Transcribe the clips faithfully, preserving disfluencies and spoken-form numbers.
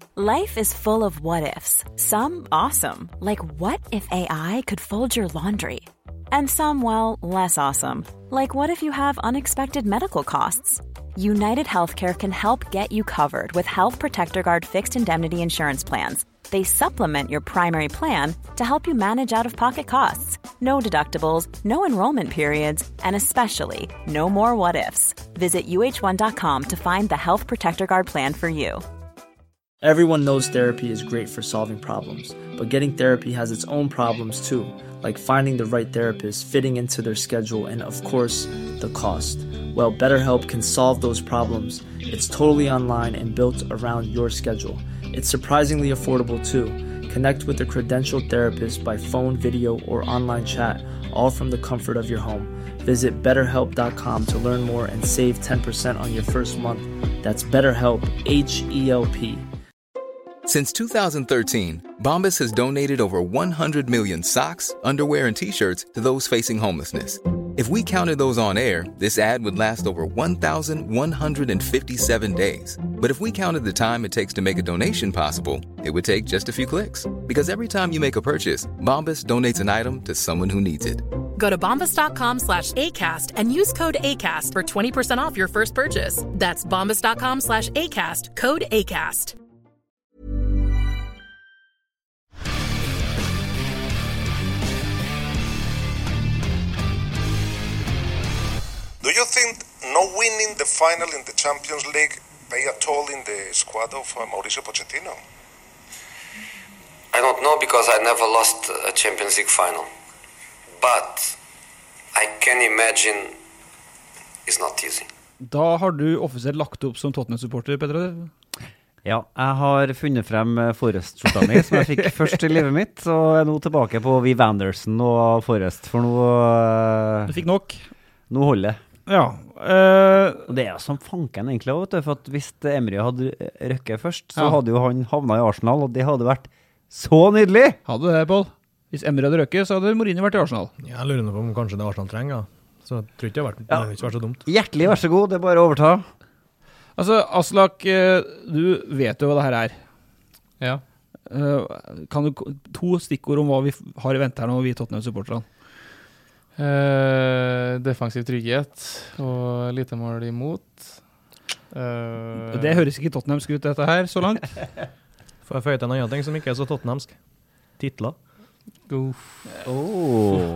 Life is full of what-ifs. Some awesome, like what if A I could fold your laundry? And some, well, less awesome, like what if you have unexpected medical costs? United Healthcare can help get you covered with Health Protector Guard fixed indemnity insurance plans. They supplement your primary plan to help you manage out-of-pocket costs. No deductibles, no enrollment periods, and especially no more what-ifs. Visit U H one dot com to find the Health Protector Guard plan for you. Everyone knows therapy is great for solving problems, but getting therapy has its own problems too, like finding the right therapist, fitting into their schedule, and of course, the cost. Well, BetterHelp can solve those problems. It's totally online and built around your schedule. It's surprisingly affordable too. Connect with a credentialed therapist by phone, video, or online chat, all from the comfort of your home. Visit better help dot com to learn more and save ten percent on your first month. That's BetterHelp, H E L P. Since two thousand thirteen, Bombas has donated over one hundred million socks, underwear, and T-shirts to those facing homelessness. If we counted those on air, this ad would last over one thousand one hundred fifty-seven days. But if we counted the time it takes to make a donation possible, it would take just a few clicks. Because every time you make a purchase, Bombas donates an item to someone who needs it. Go to bombas dot com slash ACAST and use code ACAST for twenty percent off your first purchase. That's bombas dot com slash ACAST, code ACAST. Do you think not winning the final in the Champions League play a toll in the squad of uh, Mauricio Pochettino? I don't know because I never lost a Champions League final. But I can imagine it's not easy. Da har du offisielt lagt opp som Tottenham-supporter, Petter. Ja, jeg har funnet frem Forrest-skjorta mi, som jeg fikk først i livet mitt, og er nå tilbake på Viv Anderson og Forrest, for nå... Du fikk nok. Nå holder det. Ja. Uh, og det er som fanken egentlig, vet du, for at hvis Emery hadde røkket først, så ja. hadde jo han havnet i Arsenal, og det hadde vært så nydelig! Hadde det, Paul. Hvis Emery hadde røkket, så hadde Mourinho vært i Arsenal. Ja, jeg lurer på om kanskje det Arsenal trenger, ja. Så jeg tror ikke det har vært, ja. det ikke vært så dumt. Hjertelig, vær så god, det er bare å overta. Altså, Aslak, du vet jo hva det her er. Ja. Uh, kan du to stikkord om hva vi har i vente her nå, vi Tottenham-supporterne? Uh, defensiv trygghet og lite mål imot. Uh, det høres ikke Tottenhamsk ut dette her, så langt. Får jeg føye til en annen ting som ikke er så Tottenhamsk? Titler. Uff. Oh.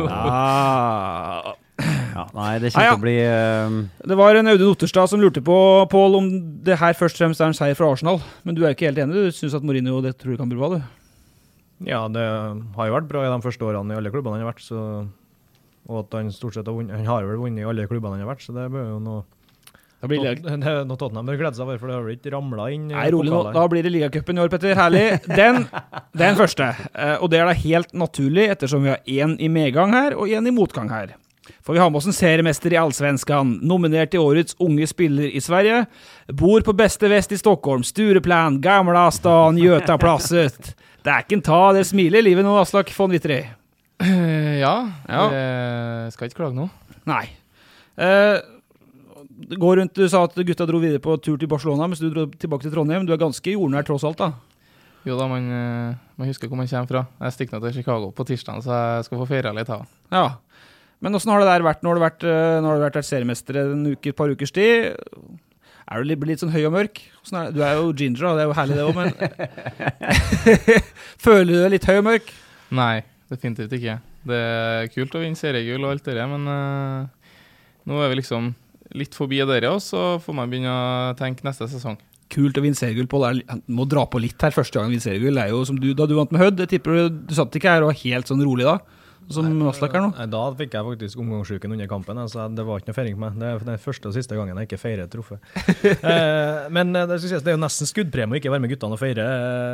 ah. Ja, nei, det kommer ah, ja. til å bli... Uh... Det var en Audun Otterstad som lurte på, Paul, om det her først og fremst er en seier fra Arsenal. Men du er ikke helt enig, du synes at Mourinho det tror du kan bli bra, du? Ja, det har jo vært bra i de første årene i alle klubbene han har vært, så... Og at han stort sett har vunnet, han har vel vunnet i alle klubbene han har vært, så det bør jo noe... Da blir det... Det er noe Tottenham bør glede seg over, for det har vel ikke ramlet inn i... Nei, rolig nå, da blir det Ligacupen i år, Petter, herlig. Den, den første, og det er da helt naturlig, ettersom vi har en i medgang her, og en i motgang her. For vi har med oss en seriemester i Allsvenskan, nominert til årets unge spiller i Sverige, bor på beste vest i Stockholm, Stureplan, Gamla stan, Götaplasset. Det er ikke en ta, det smiler i livet nå, Aslak von Wittry. Uh, ja, ja. Jeg skal ikke klage nå. Nei. Uh, går rundt, du sa at gutta dro videre på tur til Barcelona, mens du dro tilbake til Trondheim. Du er ganske jordnær tross alt da. Jo da, man, man husker hvor man kommer fra. Jeg stikker ned til Chicago på tirsdagen, så jeg skal få ferie litt her. Ja, men hvordan har det der vært? Nå har du vært, nå har du vært seriemester en uke, et par ukers tid. Er du litt, litt sånn høy og mørk? Er, du er jo ginger, det er jo herlig det også, men... Føler du deg litt høy og mørk? Nei. Definitivt ikke. Det er kult å vinne seriegull og alt det der, men uh, nå er vi liksom litt forbi dere, og så får man begynne å tenke neste sesong. Kult å vinne seriegull, Paul. Du må dra på litt her første gang vinne seriegull. Det er jo som du, da du vant med Hødd, jeg tipper du, du satt ikke her og var helt sånn rolig da, som Aslak her nå. Nei, da fikk jeg faktisk omgangssjuken under kampen, så det var ikke noe feiring på meg. Det er den første og siste gangen jeg ikke feirer et troffe. eh, men det, det er jo nesten skuddpremie å ikke være med guttene og feire.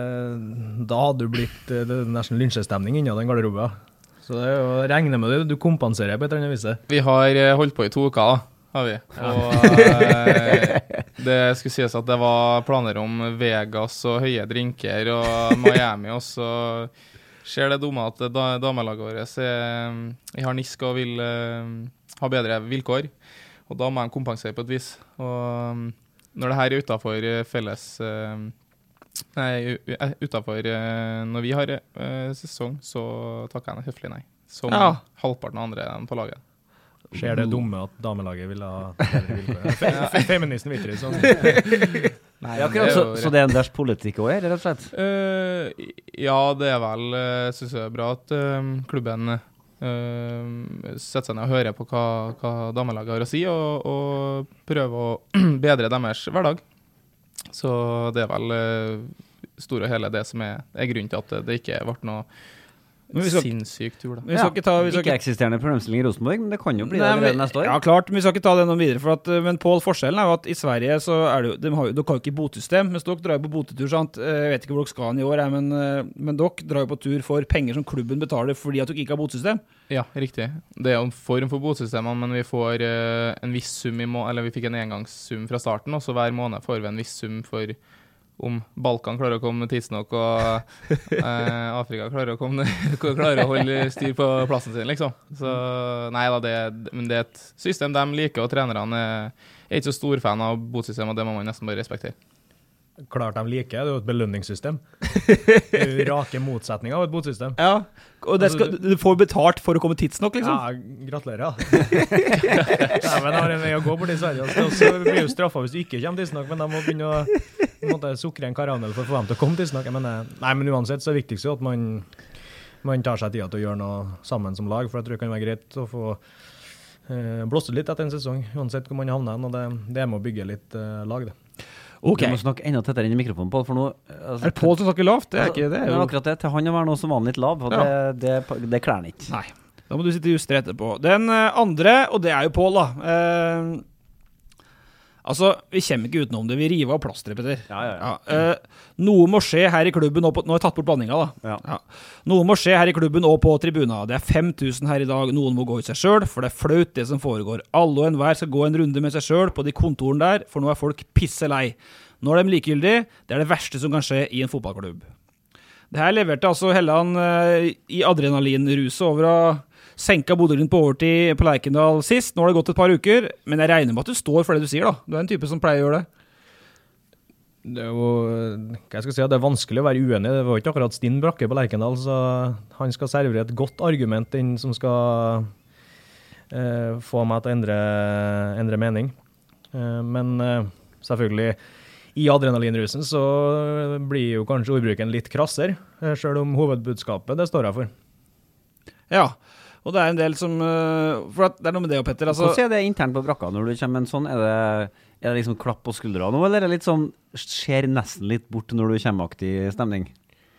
Da hadde du blitt det er nesten lynsjestemning inni den garderoben. Så det er jo å regne med det, du kompenserer på et eller annet vis. Vi har holdt på i to uker da, har vi. Og eh, det skulle sies at det var planer om Vegas og høye drinker og Miami, og så skjer det dumme at damelaget vårt er i harnisk og vil uh, ha bedre vilkår, og da må man kompensere på et vis. Og um, når det her er utenfor felles uh, Nei, utenfor når vi har uh, sesong, så takker jeg høflig nei. Som ja. halvparten av andre på laget. Skjer det dumme at damelaget vil ha bedre vilkår? Fe feministen vet det sånn. Nei, ja, det så, så det er en deres politikk også, rett og slett? Uh, ja, det er vel, uh, synes jeg er bra at uh, klubben uh, setter seg ned og hører på hva, hva damelaget har å si, og, og prøver å bedre deres hverdag. Så det er vel uh, stor og hele det som er, er grunnen til at det, det ikke ble noe skal, sinnssykt tur da. Vi skal ja, ikke ta, vi skal ikke eksisterende problemstilling i Rosenborg, men det kan jo bli nei, det neste år. Ja, klart, men vi skal ikke ta det noe videre, for at, men Pål, forskjellen er jo at i Sverige så er det jo, de har jo, dere har jo ikke botesystem, mens dere drar jo på botetur, sant? Jeg vet ikke hvor dere skal i år, men, men dere drar jo på tur for penger som klubben betaler fordi at dere ikke har botesystem. Ja, riktig. Det er jo en form for botesystemene, men vi får uh, en viss sum i må eller vi fikk en engangssum fra starten, og så hver måned får vi en viss sum for om Balkan klarer å komme tidsnok, og eh, Afrika klarer å, komme, klarer å holde styr på plassen sin, liksom. Så nei da, det, men det er et system de liker, og trenerne er ikke så stor fan av botsystemet, og det må man nesten bare respektere. Klart de liker, det er jo et belønningssystem. Det er jo rake motsetninger av et botsystem. Ja, og det skal, du får betalt for å komme tidsnok, liksom. Ja, gratulerer, ja. Ja, men det har en vei å gå bort i Sverige. Så blir jo straffet hvis du ikke kommer tidsnok, men de må begynne å måtte sukre en karamell for å få dem til å komme tidsnok. Men, nei, men uansett så er det viktigst jo at man, man tar seg tida til å gjøre noe sammen som lag, for jeg tror det kan være greit å få eh, blåst litt etter en sesong, uansett hvor man havner, og det, det er med å bygge litt eh, lag, det. Ok. Du må snakke enda tettere inn i mikrofonen, Pål, for nå... Altså, er det Pål som snakker lavt? Det er ikke det. Er jo... akkurat det, til han å være noe som vanlig litt lav, og ja. det, det, det klær han ikke. Nei, da må du sitte just etterpå. Den andre, og det er jo Pål da. Eh, altså, vi kommer ikke utenom det. Vi river av plasteret, Petter. Ja, ja, ja. ja eh, noe må skje her i klubben, og på, nå har jeg tatt bort blandinga da. Ja. Ja. Noe må skje her i klubben og på tribuna. Det er fem tusen her i dag. Noen må gå ut seg selv, for det er flaut det som foregår. Alle og enhver skal gå en runde med seg selv på de kontoren der, for nå er folk pisselei. Nå er de likegyldige. Det er det verste som kan skje i en fotballklubb. Det her leverte altså Helland uh, i adrenalinruset over å senke Bodø-Glimt på overtid på Lerkendal sist. Nå har det gått et par uker, men jeg regner med at du står for det du sier da. Du er en type som pleier å gjøre det. Det er jo, hva jeg skal si, det er vanskelig å være uenig. Det var ikke akkurat Stinn Brakke på Lerkendal, så han skal servere et godt argument, den som skal uh, få meg til å endre, endre mening. Uh, men uh, selvfølgelig... I adrenalinrusen så blir jo kanskje ordbruken litt krasser, selv om hovedbudskapet, det står jeg for. Ja, og det er en del som... For at det er noe med det, Petter. Altså, hvordan er det internt på brakka når du kommer med en sånn? Er det, er det liksom klapp på skuldra nå, eller er det litt sånn, skjer nesten litt bort når du kommer aktig stemning?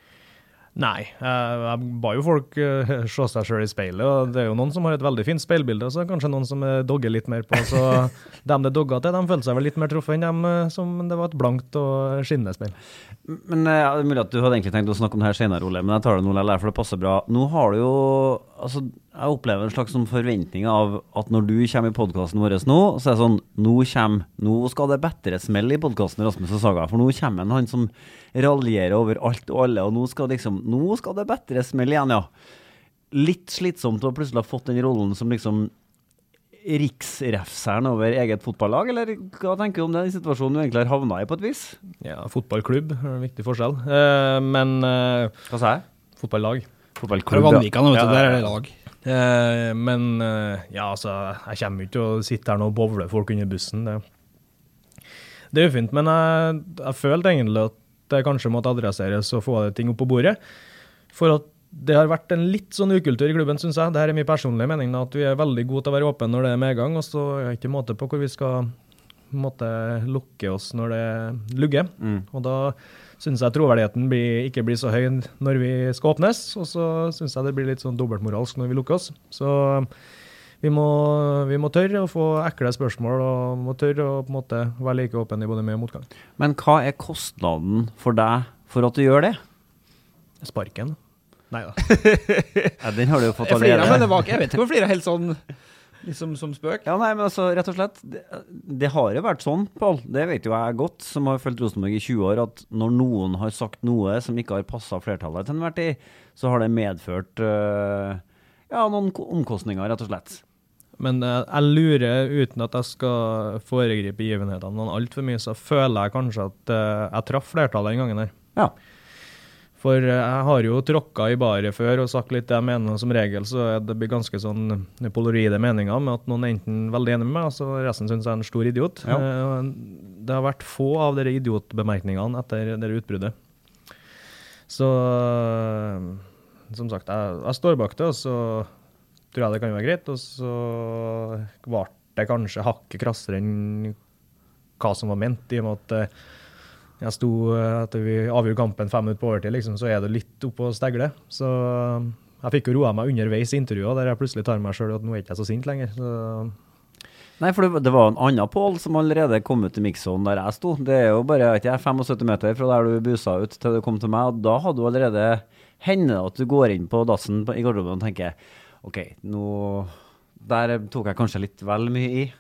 Nei, jeg, jeg ba jo folk uh, se seg selv i speilet, og det er jo noen som har et veldig fint speilbilde, og så kanskje noen som uh, dogger litt mer på, så dem det dogget til, de følte seg vel litt mer truffet enn dem uh, som det var et blankt og skinnende speil. Men uh, det er mulig at du hadde egentlig tenkt å snakke om det her senere, Ole, men jeg tar det nå, eller, for det passer bra. Nå har du jo, altså, jeg opplever en slags sånn forventning av at når du kommer i podcasten vår nå, så er det sånn, nå kommer, nå skal det bedre smell i podcasten Rasmus og Saga, for nå kommer en han som raljerer over alt og alle, og nå skal, liksom, nå skal det bedre smell igjen, ja. Litt slitsomt å plutselig ha fått den rollen som liksom riksrefseren over eget fotballag, eller hva tenker du om den situasjonen du egentlig har havnet i på et vis? Ja, fotballklubb er en viktig forskjell, uh, men... Uh, hva sa jeg? Fotballag. Fotballklubb, ja. Vanvikan, vet du, der er det lag. Uh, men uh, ja, altså, jeg kommer ikke til å sitte her nå og bovle folk under bussen, det, det er jo fint, men jeg, jeg følte egentlig at det kanskje måtte adresseres og få ting opp på bordet, for at det har vært en litt sånn ukultur i klubben, synes jeg. Dette er min personlige mening, at vi er veldig gode til å være åpne når det er medgang, og så er det ikke måte på hvor vi skal måtte lukke oss når det lugger. Mm. Og da synes jeg troverdigheten blir, ikke blir så høy når vi skal åpnes, og så synes jeg det blir litt sånn dobbeltmoralsk når vi lukker oss. Så vi må, vi må tørre å få ekle spørsmål, og må tørre å på en måte være like åpen i både med og motgang. Men hva er kostnaden for deg for at du gjør det? Sparken. Neida. Ja, den har du jo fått jeg allerede. Flirer, men det var ikke, jeg vet ikke om jeg flirer helt sånn, liksom som spøk. Ja, nei, men altså, rett og slett, det, det har jo vært sånn, Pål, det vet jo jeg godt, som har følt Rosenborg i tjue år, at når noen har sagt noe som ikke har passet flertallet til enhver tid, så har det medført øh, ja, noen omkostninger, rett og slett. Men uh, jeg lurer, uten at jeg skal foregripe givenhetene noen alt for mye, så føler jeg kanskje at uh, jeg traff flertallet en gang her. Ja. For jeg har jo tråkket i baret før og sagt litt det jeg mener, som regel så er det blir ganske sånn polaroide meninger med at noen er enten veldig enig med meg, så resten synes jeg er en stor idiot. Ja. Det har vært få av dere idiotbemerkningene etter dere utbruddet. Så som sagt, jeg, jeg står bak det, og så tror jeg det kan være greit, og så var det kanskje hakket krassere enn hva som var ment, i og med at jeg sto, etter vi avgjorde kampen fem minutter på overtid, liksom, så er det litt oppe å stegle. Så jeg fikk jo roet meg underveis i intervjuet, der jeg plutselig tar meg selv at nå er ikke jeg så sint lenger. Så Nei, for det, det var en annen Pål som allerede kom ut i mixzone der jeg sto. Det er jo bare ikke jeg, syttifem meter fra der du busa ut til du kom til meg, og da hadde du allerede hendet at du går inn på dassen på, i garderoben og tenker, ok, nå, der tok jeg kanskje litt vel mye i.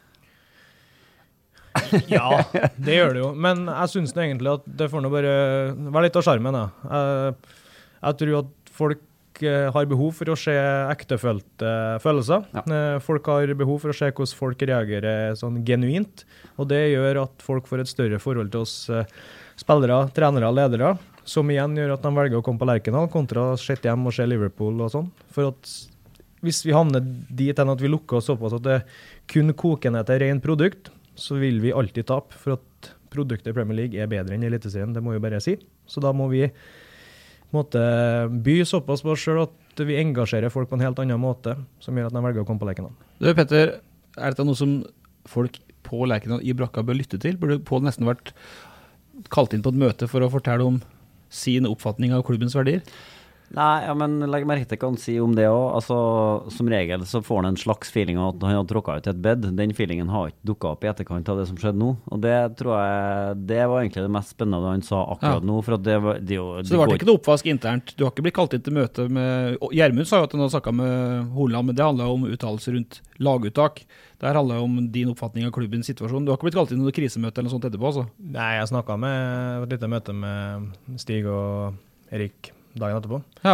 Ja, det gjør det jo. Men jeg synes det egentlig at det får nå bare være litt av skjermen. Jeg, jeg tror at folk har behov for å se ektefølte følelser. Ja. Folk har behov for å se hvordan folk reagerer sånn genuint. Og det gjør at folk får et større forhold til oss spillere, trenere, ledere, som igjen gjør at de velger å komme på Lerkendal kontra å sitte hjem og se Liverpool og sånn. For at hvis vi havner dit enn at vi lukker oss såpass at det kun koker ned til rent produkt, så vil vi alltid tape, for at produktet i Premier League er bedre enn Eliteserien, det må vi bare si. Så da må vi måtte, by såpass på oss selv at vi engasjerer folk på en helt annen måte, som gjør at de velger å komme på Lerkendal. Du, Petter, er dette noe som folk på Lerkendal i Brakka bør lytte til? Burde Pål nesten vært kalt inn på et møte for å fortelle om sin oppfatning av klubbens verdier? Nei, ja, men legg merke til hva han sier om det også. Altså, som regel så får han en slags feeling av at han har tråkket ut i et bed. Den feelingen har ikke dukket opp i etterkant av det som skjedde nå. Og det tror jeg, det var egentlig det mest spennende han sa akkurat ja. nå. For at det var, det, det, så det var ikke noe oppvask internt? Du har ikke blitt kalt inn til møte med... Gjermund sa jo at han hadde snakket med Holand, men det handlet om uttalelser rundt laguttak. Der handler det om din oppfatning av klubbens situasjon. Du har ikke blitt kalt inn til noe krisemøte eller noe sånt etterpå, altså? Nei, jeg snakket med et lite møte med Stig og Erik dagen etterpå. Ja.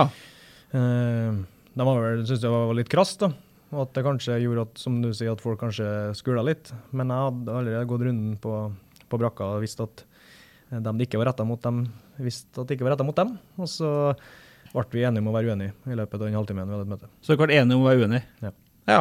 Uh, de var vel, synes det var litt krass da, og at det kanskje gjorde at, som du sier, at folk kanskje skulda litt, men jeg hadde allerede gått runden på, på Brakka og visste at de ikke var rettet mot dem, visste at det ikke var rettet mot dem, og så ble vi enige om å være uenige i løpet av en halvtime vi hadde et møte. Så dere ble enige om å være uenige? Ja. Ja.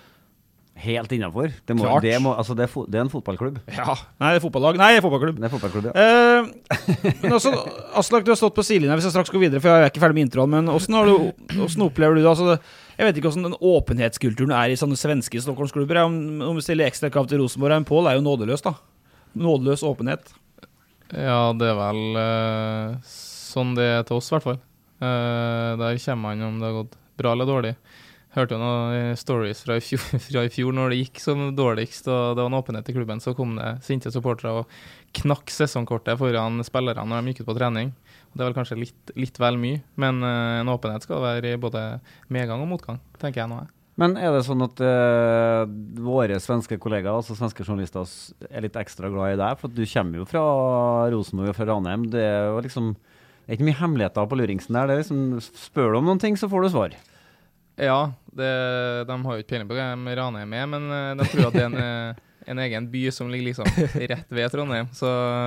Helt innenfor. Det, må, det, må, altså det, er fo, det er en fotballklubb. Ja, nei, det er fotballag. Nei, det er fotballklubb. Det er fotballklubb, ja. Eh, men også, Aslak, du har stått på sidelinjen, hvis jeg straks går videre, for jeg er ikke ferdig med introen, men hvordan, har du, hvordan opplever du det? Altså, jeg vet ikke hvordan den åpenhetskulturen er i sånne svenske Stockholmsklubber. Om, om vi stiller ekstra krav til Rosenborg, en Pål er jo nådeløs da. Nådeløs åpenhet. Ja, det er vel uh, sånn det er til oss i hvert fall. Uh, der kommer man om det har gått bra eller dårlig. Hørte jo noen stories fra i, fjor, fra i fjor når det gikk som dårligst, og det var en åpenhet i klubben, så kom det sinte supportere og knakk sesongkortet foran spillerne når de gikk ut på trening. Og det er vel kanskje litt, litt vel mye, men uh, en åpenhet skal være i både medgang og motgang, tenker jeg nå. Men er det sånn at uh, våre svenske kollegaer, altså svenske journalister, er litt ekstra glad i deg? For du kommer jo fra Rosenborg og fra Ranheim. Det er jo liksom, det er ikke mye hemmeligheter på luringsen der. Det er liksom, spør du om noen ting, så får du svar. Ja, det, de har jo ikke peiling på hva de Ranheim er, men de tror at det er en, en egen by som ligger liksom rett ved Trondheim. Så,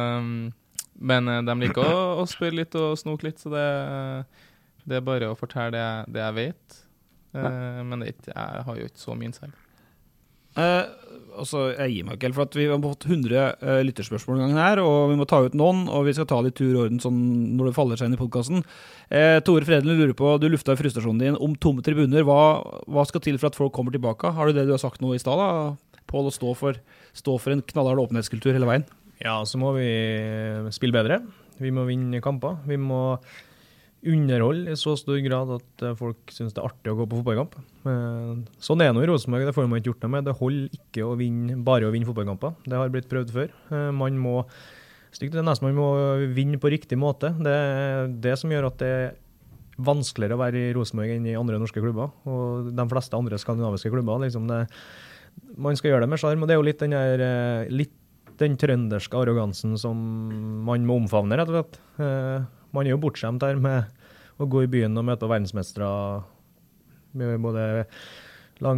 men de liker å, å spørre litt og snoke litt, så det, det er bare å fortelle det, det jeg vet. Ja. Men det, jeg har jo ikke så mye innsett. Eh, altså, jeg gir meg ikke helt, for at vi har fått hundre uh, lytterspørsmål gangen her, og vi må ta ut noen, og vi skal ta litt tur i orden sånn når det faller seg inn i podcasten. Eh, Tore Fredelen lurer på, du lufta frustrasjonen din om tomme tribuner. Hva, hva skal til for at folk kommer tilbake? Har du det du har sagt nå i sted da, Pål, å stå for, stå for en knallhard åpenhetskultur hele veien? Ja, så må vi spille bedre. Vi må vinne kamper. Vi må underhold i så stor grad at folk synes det er artig å gå på fotballkamp. Sånn er det nå i Rosenborg, det får man ikke gjort noe med. Det holder ikke å vinne, bare å vinne fotballkamper. Det har blitt prøvd før. Man må, stygt det nesten, man må vinne på riktig måte. Det er det som gjør at det er vanskeligere å være i Rosenborg enn i andre norske klubber, og de fleste andre skandinaviske klubber. Liksom det, man skal gjøre det med skjerm, og det er jo litt den, der, litt den trønderske arrogansen som man må omfavne, rett og slett. Man er jo bortskjemt her med å gå i byen og møte på verdensmestere, med både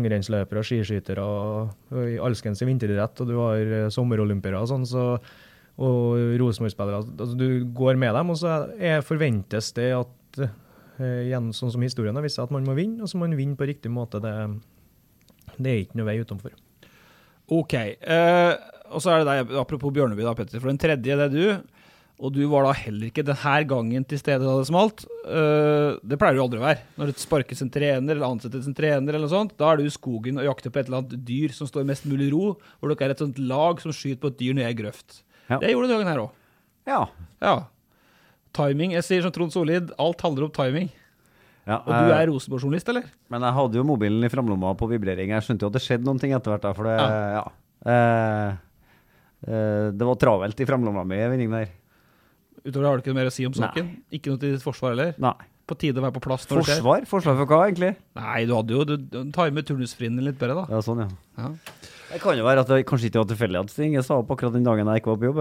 langrennsløpere og skiskytere og, og i alskens i vinteridrett, og du har sommerolympiere og sånn, så og Rosenborg-spillere, altså, du går med dem, og så er, forventes det at eh, igjen, sånn som historien har vist seg, at man må vinne, og så må man vinne på riktig måte. Det, det er ikke noe vei utenfor. Ok, eh, og så er det deg, apropos Bjørneby da, Petter, for den tredje det er du, og du var da heller ikke denne gangen til stede da det smalt. Uh, det pleier du aldri å være. Når det sparkes en trener, eller ansettes en trener, eller noe sånt, da er du i skogen og jakter på et eller annet dyr som står mest mulig ro, hvor dere er et sånt lag som skyter på et dyr ned i grøft. Ja. Det gjorde du dagen her også. Ja. Ja. Timing, jeg sier som Trond Solid, alt handler om timing. Ja, og du er Rosenborg-journalist, eller? Men jeg hadde jo mobilen i framlomma på vibrering. Jeg skjønte jo at det skjedde noen ting etter hvert da, for det, ja. ja. Uh, uh, det var travelt i framlomma med vendingen der. Utover har du ikke noe mer å si om saken? Nei. Ikke noe til ditt forsvar, eller? Nei. På tide å være på plass. Forsvar? Forsvar for hva, egentlig? Nei, du hadde jo du, du timet turnusfrinnen litt bedre, da. Ja, sånn, ja. ja. Det kan jo være at det kanskje ikke var tilfeldig at Inge sa opp akkurat den dagen jeg ikke var på jobb.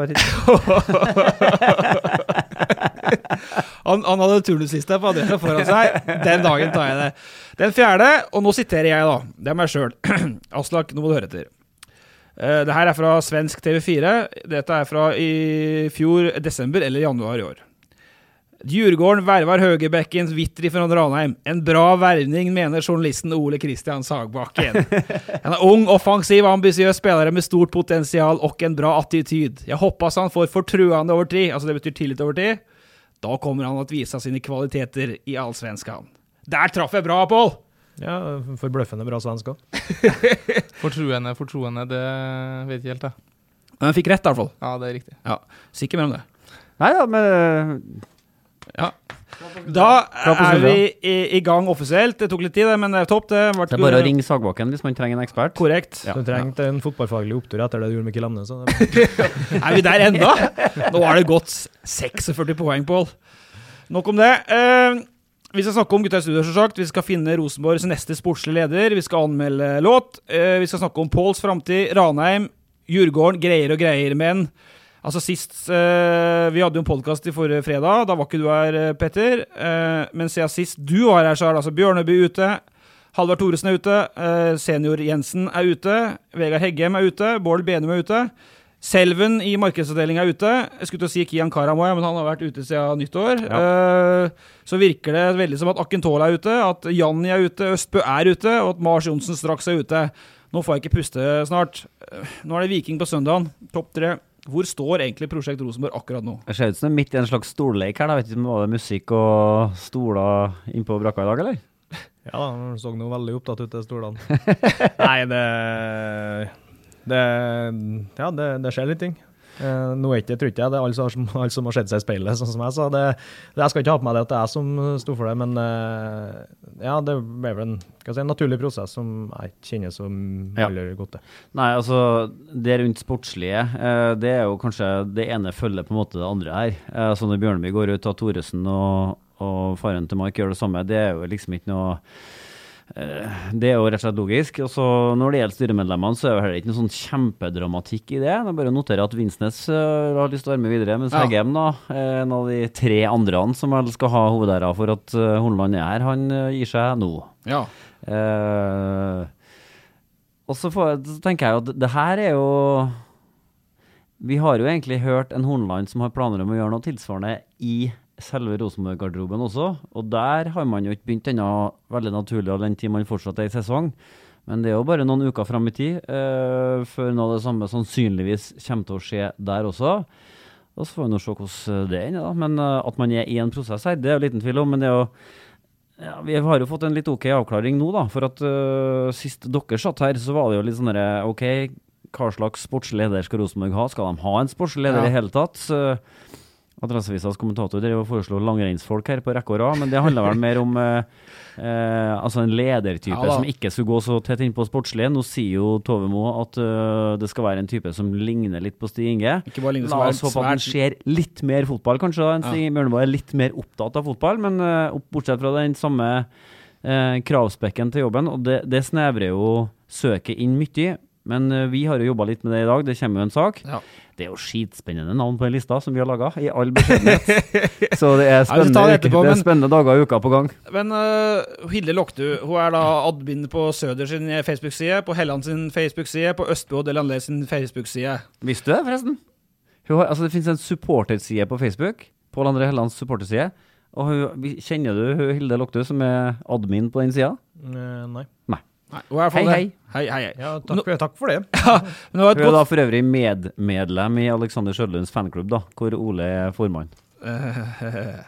han, han hadde turnusliste på adressa foran seg. Den dagen tar jeg det. Den fjerde, og nå siterer jeg da. Det er meg selv. Aslak, nå må du høre etter. Uh, det her er fra svensk T V fire. Dette er fra i fjor desember eller januar i år. Djurgården vervar Högerbeckens Vittri från Ranheim. En bra värvning menar journalisten Ole Christian Sagbacken. En ung, offensiv, ambitiös spelare med stort potential och en bra attityd. Jag hoppas han får förtroende över tid, alltså det betyder tillit över tid. Då kommer han att visa sine kvaliteter i allsvenskan. Der traff jeg bra, Paul! Ja, forbløffende bra svensk også. Fortroende, fortroende, det vet jeg helt, da. Men han fikk rett i hvert fall. Ja, det er riktig. Ja, sikker med om det. Nei da, men... Ja. Da er vi i, i gang offisielt. Det tok litt tid, men det er topp. Det, det er bare å ringe Sagbakken hvis man trenger en ekspert. Korrekt. Ja. Du trengte en fotballfaglig opptur etter det du gjorde med Kiel Amne. Så er vi der enda? Nå har det gått seksogførti poeng, Paul. Nok om det. Uh, vi skal snakke om Gutta i studio, så sagt. Vi skal finne Rosenborgs neste sportslige leder. Vi skal anmelde låt. Uh, vi skal snakke om Pauls framtid, Ranheim, Djurgården, greier og greier, men... Altså sist, uh, vi hadde jo en podcast i forrige fredag, da var ikke du her, Petter, uh, men siden sist du var her, så er det altså Bjørneby ute, Halvard Thoresen er ute, uh, Senior Jensen er ute, Vegard Heggem er ute, Bård Benum er ute, Selven i markedsavdelingen er ute, jeg skulle til å si Kian Karamoy, men han har vært ute siden nyttår, ja. uh, så virker det veldig som at Akintola er ute, at Janni er ute, Østbø er ute, og at Mars Jonsen straks er ute. Nå får jeg ikke puste snart. Uh, nå er det Viking på søndagen, topp tre. Hvor står egentlig Prosjekt Rosenborg akkurat nå? Jeg ser ut som midt i en slags storleik her, da. Vet ikke om det var musikk og stoler inn på brakka i dag, eller? Ja, han så noe veldig opptatt ut til stolene. Nei, det, det, ja, det, det skjer litt ting. Eh, nå er ikke, tror ikke jeg, det er alle som, alle som har sett seg i speilet, sånn som jeg sa. Det, det, jeg skal ikke ha på meg det at det er jeg som stod for det, men eh, ja, det ble vel en, si, en naturlig prosess som jeg kjenner som veldig ja. godt det. Nei, altså, det rundt sportslige, eh, det er jo kanskje det ene følger på en måte det andre her. Eh, så når Bjørneby går ut av Thoresen og, og faren til Mike gjør det samme, det er jo liksom ikke noe... Det er jo rett og slett logisk. Og så når det gjelder styremedlemmene, så er det heller ikke noe sånn kjempedramatikk i det. Det er bare å notere at Vinsnes uh, har lyst til å være med videre, mens ja. Heggem da, en av de tre andre som vel skal ha hovedæra for at uh, Horneland er her, han uh, gir seg nå. Ja. Uh, og så, får, så tenker jeg at det her er jo... Vi har jo egentlig hørt en Horneland som har planer om å gjøre noe tilsvarende i selve Rosenborg-garderoben også, og der har man jo ikke begynt ennå veldig naturlig av den tid man fortsatt er i sesong, men det er jo bare noen uker frem i tid uh, før noe av det samme sannsynligvis kommer til å skje der også, og så får vi nå se hvordan det er, da. Men uh, at man er i en prosess her, det er jo liten tvil om, men det er jo ja, vi har jo fått en litt ok avklaring nå da, for at uh, sist dere satt her, så var det jo litt sånn der, ok, hva slags sportslig leder skal Rosenborg ha? Skal de ha en sportslig leder ja. i hele tatt? Så Adressevisas kommentator der foreslår langrennsfolk her på rekke og rad, men det handler vel mer om eh, eh, altså en ledertype ja, som ikke skulle gå så tett inn på sportslige. Nå sier jo Tove Mo at uh, det skal være en type som ligner litt på Stig Inge. Ikke bare ligner som La oss håpe at han ser litt mer fotball kanskje, enn Stig Inge Bjørneboe er litt mer opptatt av fotball, men uh, bortsett fra den samme uh, kravspekken til jobben, og det, det snevrer jo søket inn mye, men uh, vi har jo jobbet litt med det i dag, det kommer jo en sak. Ja. Det er jo skitspennende navn på en lista som vi har laget, i all beskjedenhet. Så det er spennende, ja, etterpå, det er spennende dager og uker på gang. Men uh, Hilde Loktu, hun er da admin på Søder sin Facebook-side, på Helland sin Facebook-side, på Østbø og Delandle sin Facebook-side. Visste du det, forresten? Hun har, altså det finnes en supporterside på Facebook, Pål André Hellands supporterside, og hun, kjenner du hun Hilde Loktu som er admin på den siden? Uh, nei. Nei. Nei, og i hvert Hei, fall det- hei. Hei, hei, hei. Ja, takk for, takk for det. Ja, men det var et Hun er da godt... for øvrig medmedlem i Alexander Sjødlunds fanklubb da, hvor Ole er formann. Eh,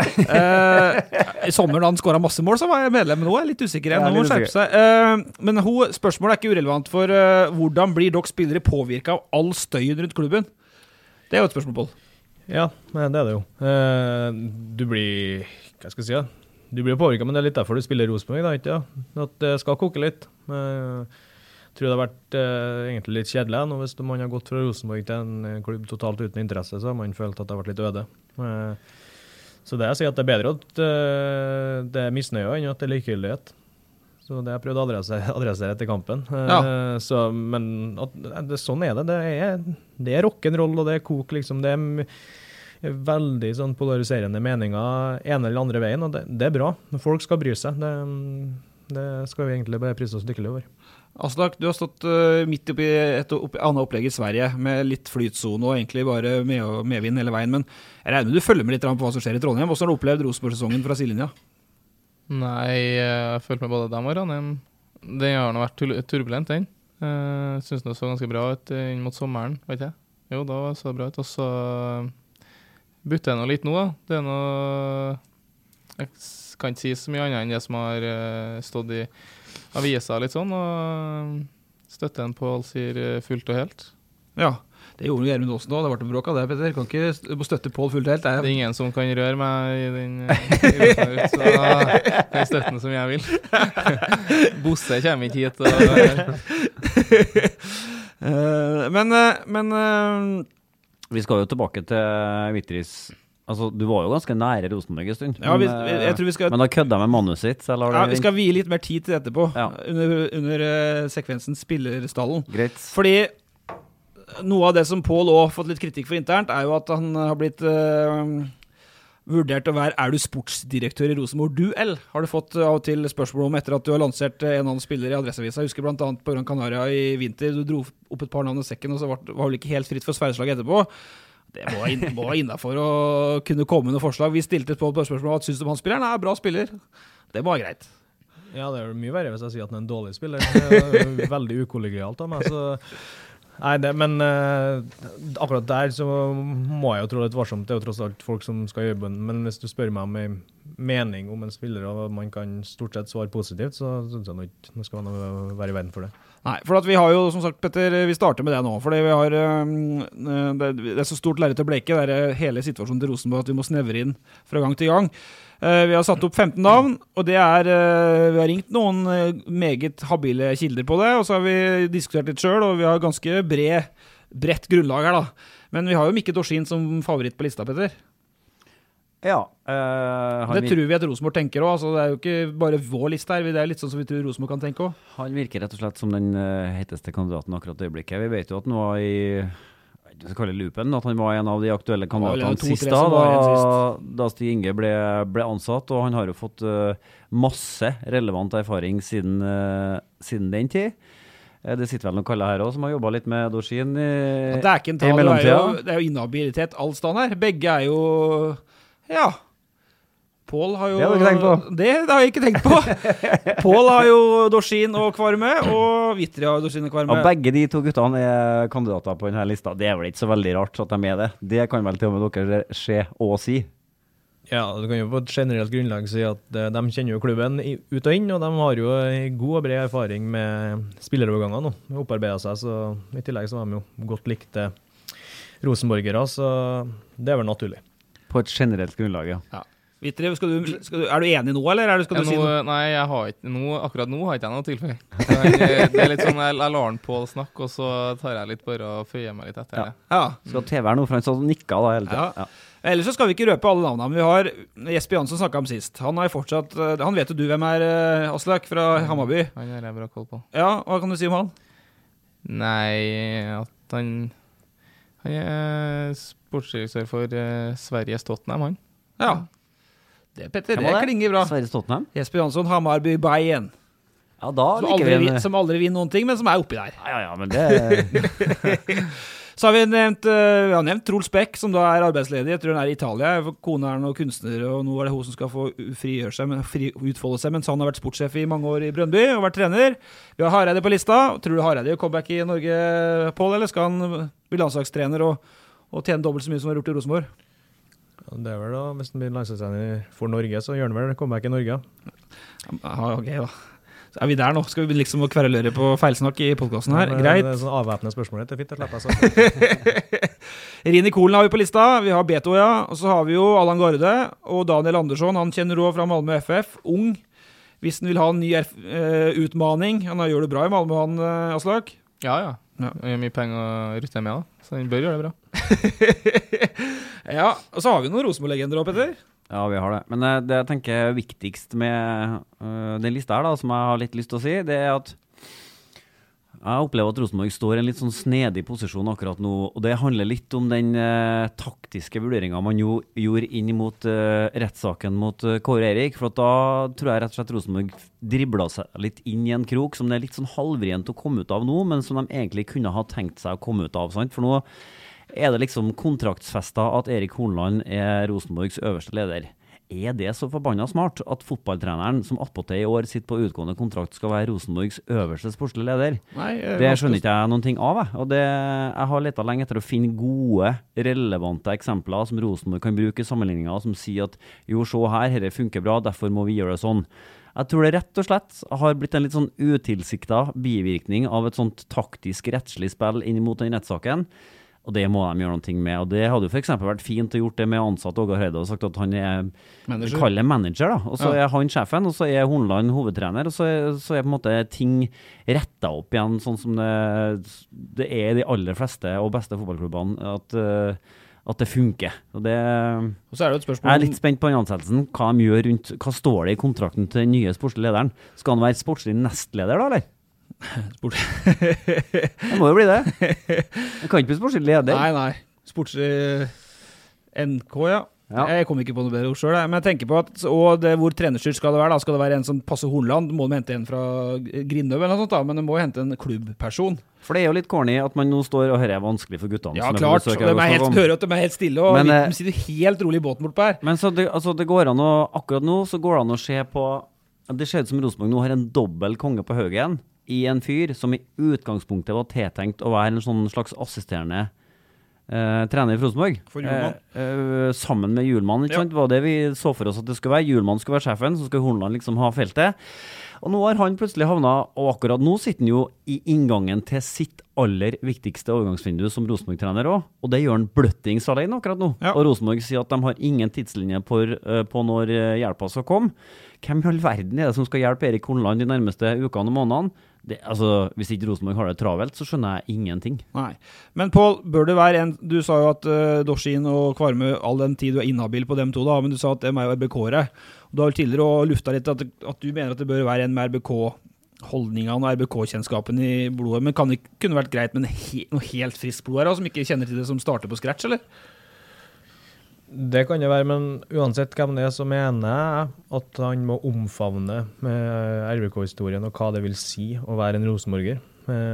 I sommer da han skåret masse mål, så var jeg medlem, men nå er jeg litt usikker igjen. Ja, Nå må litt han skjerpe seg. Eh, men hun, spørsmålet er ikke urelevant for eh, hvordan blir dere spillere påvirket av all støyen rundt klubben? Det er jo et spørsmål, Pål. Ja, men det er det jo. Uh, du blir, hva skal jeg si, ja? Du blir påvirket, men det er litt derfor du spiller Rosenborg, da, ikke? Ja? At det skal koke litt. Uh, jeg tror det har vært uh, egentlig litt kjedelig nå, hvis man har gått fra Rosenborg til en klubb totalt uten interesse, så har man følt at det har vært litt øde. Uh, så det jeg sier at det er bedre at uh, det er misnøye enn at det er likegyldighet. Så det har jeg prøvd å adressere, adressere etter kampen. Ja. Uh, så, men at, det, sånn er det. Det er, det er rock'n'roll, og det er kok, liksom. Det er veldig sånn polariserende meninger ene eller andre veien, og det, det er bra. Folk skal bry seg. Det, det skal vi egentlig bare prise oss lykkelig over. Aslak, du har stått uh, midt oppi et opp, annet opplegg i Sverige med litt flytzone og egentlig bare med, medvind hele veien, men jeg regner med du følger med litt på hva som skjer i Trondheim. Hvordan har du opplevd Rosenborg-sesongen fra sidelinja? Nei, jeg følte med både dem og Ranheim. Den har nå vært tur- turbulent, den. Uh, synes det så ganske bra ut inn mot sommeren, vet jeg. Jo, da så det bra ut, og så bytter jeg nå litt nå, da. Det er noe... Jeg kan ikke si så mye annet enn det som har uh, stått i aviser litt sånn, og støtten Pål sier uh, fullt og helt. Ja, det gjorde Gjermund også nå. Det har vært en bråk av det, Petter. Kan ikke st- må støtte Pål fullt og helt. Det er ingen som kan røre meg i den uh, så den støtten som jeg vil. Bosse kommer ikke hit. Og, uh, men, uh, men uh, Vi skal jo tilbake til Vitris. Altså, du var jo ganske nære Rosenborg en stund. Ja, vi- men, jeg- jeg tror vi skal- men da kødda med manuset sitt. Eller har ja, du- vi skal vie litt mer tid til etterpå, Ja. under, under uh, sekvensen Spillerstallen. Greit. Fordi noe av det som Pål også har fått litt kritikk for internt, er jo at han har blitt uh, vurdert å være, er du sportsdirektør i Rosenborg? Du, L, har du fått av og til spørsmål om etter at du har lansert en annen spiller i Adresseavisa. Jeg husker blant annet på Gran Canaria i vinter, du dro opp et par navn i sekken, og så var det vel ikke helt fritt for sverdslag etterpå. Det må være inn- må være innenfor å kunne komme med noen forslag. Vi stilte på et spørsmål hva synes du om han spilleren? Nei, bra spiller. Det må være greit. Ja, det er jo mye verre hvis jeg sier at han er en dårlig spiller. Det er jo veldig ukollegialt av meg, så... Nei, det, men uh, akkurat der så må jeg jo trå litt varsomt. Det er jo tross alt folk som skal gjøre jobben. Men hvis du spør meg om en mening om en spiller, og man kan stort sett svare positivt, så synes jeg nå ikke nå skal man være i verden for det. Nei, for at vi har jo, som sagt, Petter, vi starter med det nå, fordi vi har, øh, det, det er så stort lerret til å bleke, det er hele situasjonen til Rosenborg, at vi må snevre inn fra gang til gang. Uh, vi har satt opp femten navn, og det er, uh, vi har ringt noen uh, meget habile kilder på det, og så har vi diskutert litt selv, og vi har ganske bred, bredt grunnlag her da. Men vi har jo Mikke Dorsin som favoritt på lista, Petter. Ja. Uh, Det tror vi at Rosenborg tenker også, altså det er jo ikke bare vår liste her, det er litt sånn som vi tror Rosenborg kan tenke også. Han virker rett og slett som den uh, heiteste kandidaten akkurat i øyeblikket. Vi vet jo at han var i, jeg skal kalle det loopen, at han var en av de aktuelle kandidatene to, sist tre da, som var igjen da, da Stig Inge ble, ble ansatt, og han har jo fått uh, masse relevant erfaring siden, uh, siden den tid. Uh, det sitter vel noen kalle her også, som har jobbet litt med Dorsin i, Ja, det er ikke en i tall, det er, mellomtida. jo, det er jo inhabilitet all stand her. Begge er jo, ja, Pål har jo... Det har du ikke tenkt på. Det, det har jeg ikke tenkt på. Pål har jo Dorsin og Kvarme, og Vitri har Dorsin og Kvarme. Ja, begge de to guttene er kandidater på denne lista. Det er vel ikke så veldig rart at de er det. Det kan vel til og med dere se og si. Ja, du kan jo på et generelt grunnlag si at uh, de kjenner jo klubben i, ut og inn, og de har jo en god og bred erfaring med spilleroverganger nå. De opparbeidet seg, så i tillegg så var de jo godt likte rosenborgere, så det er vel naturlig. På et generelt grunnlag, ja. Ja. Vitri, skal du, skal du, er du enig nå, eller er du, skal du Ja, si nå, noe? nei, jeg har ikke, nå, akkurat nå har ikke jeg noe tilføy. Det er litt sånn, jeg, jeg lar den på å snakke, og så tar jeg litt bare og føyer meg litt etter Ja. det. Ja. Skal T V her nå, for han satt og nikket da hele tiden. Ja. Ellers så skal vi ikke røpe alle navnene, men vi har Jesper Jansson snakket om sist. Han har fortsatt, han vet jo du hvem er, Aslak, fra Hammarby. Han har jeg bra koll på. Ja, hva kan du si om han? Nei, at han, han er sportsdirektør for uh, Sveriges Tottenham, han. Ja. Det, Petter, Hvem det var det? klinger bra. Sverre Tottenham? Jesper Jansson, Hammarby, Bayern. Ja, da Som liker aldri, vi vin- en... som aldri vinner noen ting, men som er oppi der. Ja, ja, ja, men det... Så har vi nevnt, uh, vi har nevnt Troels Beck, som da er arbeidsledig. Jeg tror han er i Italia. Kona er noen kunstner, og nå er det hun som skal få frigjøre seg, men, fri, utfolde seg, mens han har vært sportssjef i mange år i Brøndby og vært trener. Vi har Hareide på lista. Tror du Hareide gjør comeback i Norge, Pål, eller skal han bli landslagstrener og, og tjene dobbelt så mye som han har gjort i Rosenborg? Ja, det er vel da, hvis han blir landslagstrener for Norge, så gjør han vel comeback i Norge. Ja, ok da. Så er vi der nå? Skal vi liksom kverulere på feilsnakk i podcasten her? Ja, det, greit. Det er sånn avvæpnende spørsmål, det er fint, det slipper jeg så. Rini Kolen har vi på lista, vi har Beto, ja, og så har vi jo Allan Garde og Daniel Andersson, han kjenner du fra Malmö F F, ung, hvis han vil ha en ny uh, utmaning, han gjør det bra i Malmö, han, uh, Aslak? Ja, ja. Ja. Det er mye penger å rutte med da, så han bør gjøre det bra. Ja, og så har vi noen Rosenborg-legender også, Petter. Ja, vi har det. Men uh, det jeg tenker er viktigst med uh, den lista her da, som jeg har litt lyst til å si, det er at jeg opplever at Rosenborg står i en litt sånn snedig posisjon akkurat nå, og det handler litt om den uh, taktiske vurderingen man jo gjorde inn mot uh, rettssaken mot uh, Kåre Erik, for at da tror jeg rett og slett Rosenborg driblet seg litt inn i en krok som det er litt sånn halvrient å komme ut av nå, men som de egentlig kunne ha tenkt seg å komme ut av, sant? For nå er det liksom kontraktsfestet at Erik Horneland er Rosenborgs øverste leder. Er det så forbannet smart at fotballtreneren som attpåtil i år sitter på utgående kontrakt skal være Rosenborgs øverste sportslige leder? Nei, det skjønner ikke jeg noen ting av. Jeg. Og det, jeg har lettet lenge etter å finne gode, relevante eksempler som Rosenborg kan bruke i sammenligninger, som sier at jo, se her, dette funker bra, derfor må vi gjøre det sånn. Jeg tror det rett og slett har blitt en litt sånn utilsiktet bivirkning av et sånt taktisk rettslig spill inn mot den rettssaken. Og det må de gjøre noe med, og det hadde jo for eksempel vært fint å gjort det med ansatt Åge Hareide og sagt at han er manager, kaller manager da, og så ja. Er han sjefen, og så er Horneland hovedtrener, og så er, så er på en måte ting rettet opp igjen, sånn som det, det er i de aller fleste og beste fotballklubbene, at, at det funker. Og det, og så er det et spørsmål. Jeg er litt spent på den ansettelsen, hva de gjør rundt, hva står det i kontrakten til den nye sportslige lederen? Skal han være sportslig nestleder da, eller? Sport. Det må jo bli det. Jeg kan ikke bli sportslig leder. Nei, nei. Sportslig N K, ja. ja. Jeg kommer ikke på noe bedre ord selv, men jeg tenker på at, og det, hvor trenerstyrt skal det være da? Skal det være en som passer Hornland? Må de hente en fra Grindøv eller noe sånt da? Men de må hente en klubbperson. For det er jo litt corny at man nå står, og her er vanskelig for guttene. Ja, klart. Og de er helt, hører at de er helt stille, og men, de sitter helt rolig i båten bort på her. Men så det, altså, det går an å, akkurat nå, så går det an å se på, det ser ut som Rosenborg nå har en dobbel konge på høgen, i en fyr som i utgangspunktet var tiltenkt å være en sånn slags assisterende eh, trener i Rosenborg. For Hjulmann. Eh, eh, sammen med Hjulmann, ikke ja. Sant? Var det vi så for oss at det skulle være. Hjulmann skulle være sjefen, så skulle Horneland liksom ha feltet. Og nå har han plutselig havnet, og akkurat nå sitter han jo i inngangen til sitt aller viktigste overgangsvindu som Rosenborg-trener også, og det gjør han bløttings alene akkurat nå. Ja. Og Rosenborg sier at de har ingen tidslinje på, uh, på når hjelpa skal komme. Hvem i all verden er det som skal hjelpe Erik Horneland de nærmeste ukene og månedene? Det, altså, hvis ikke Rosenborg har det travelt, så skjønner jeg ingenting. Nei. Men Pål, bør det være en, du sa jo at uh, Dorsin og Kvarme, all den tid du er inhabil på dem to da, men du sa at de er jo R B K-ere. Du har jo tidligere lufta litt at, at du mener at det bør være en med R B K-holdningene og R B K-kjennskapen i blodet, men kan det kunne vært greit med he, noe helt friskt blod her, som ikke kjenner til det som starter på scratch, eller? Det kan det være, men uansett hvem det er, så mener jeg at han må omfavne med R B K-historien og hva det vil si å være en Rosenborger.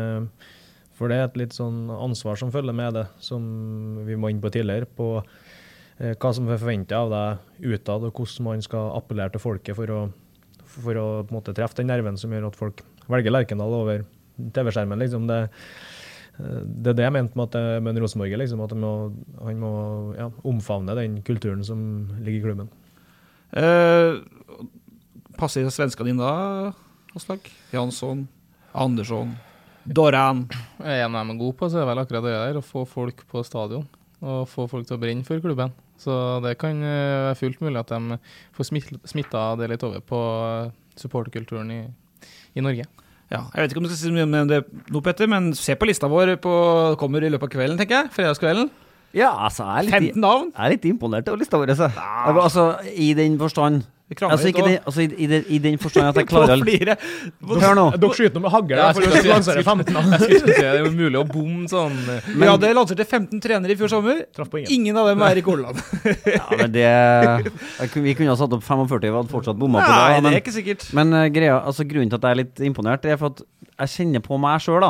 For det er et litt sånn ansvar som følger med det, som vi må inn på tidligere, på hva som er forventet av deg utad, og hvordan man skal appellere til folket for å, for å på en måte, treffe den nerven som gjør at folk velger Lerkendal over T V-skjermen. Liksom. Det, det er det jeg mente med, at, med en Rosenborger, liksom, at han må, han må ja, omfavne den kulturen som ligger i klubben. Eh, passer svenskene inn da, Aslak? Jansson, Andersson, Doran? En av dem er god på, så er det vel akkurat det der, å få folk på stadion, og få folk til å brenne for klubben. Så det kan være fullt mulig at de får smittet det litt over på supporterkulturen i, i Norge. Ja, jeg vet ikke om du skal si mye om det nå, Petter, men se på lista vår, på, kommer i løpet av kvelden, tenker jeg, fredagskvelden. Ja, altså, jeg er litt, femten navn. Jeg er litt imponert av lista vår, altså. Ja. Altså, i den forstand... Altså, ikke den, altså i, i, den, i den forstand at jeg klarer å... Hør nå. Dere skyter noe med hagger for å lansere femten. Det er jo mulig å bomme sånn. Men, vi hadde lansert femten trenere i fjor sommer. Ingen. ingen av dem er i Kolland. Ja, men det... Vi kunne ha satt opp førtifem, vi hadde fortsatt bommet på det. Nei, det er ikke sikkert. Men uh, greia, altså grunnen til at jeg er litt imponert, er for at jeg kjenner på meg selv da,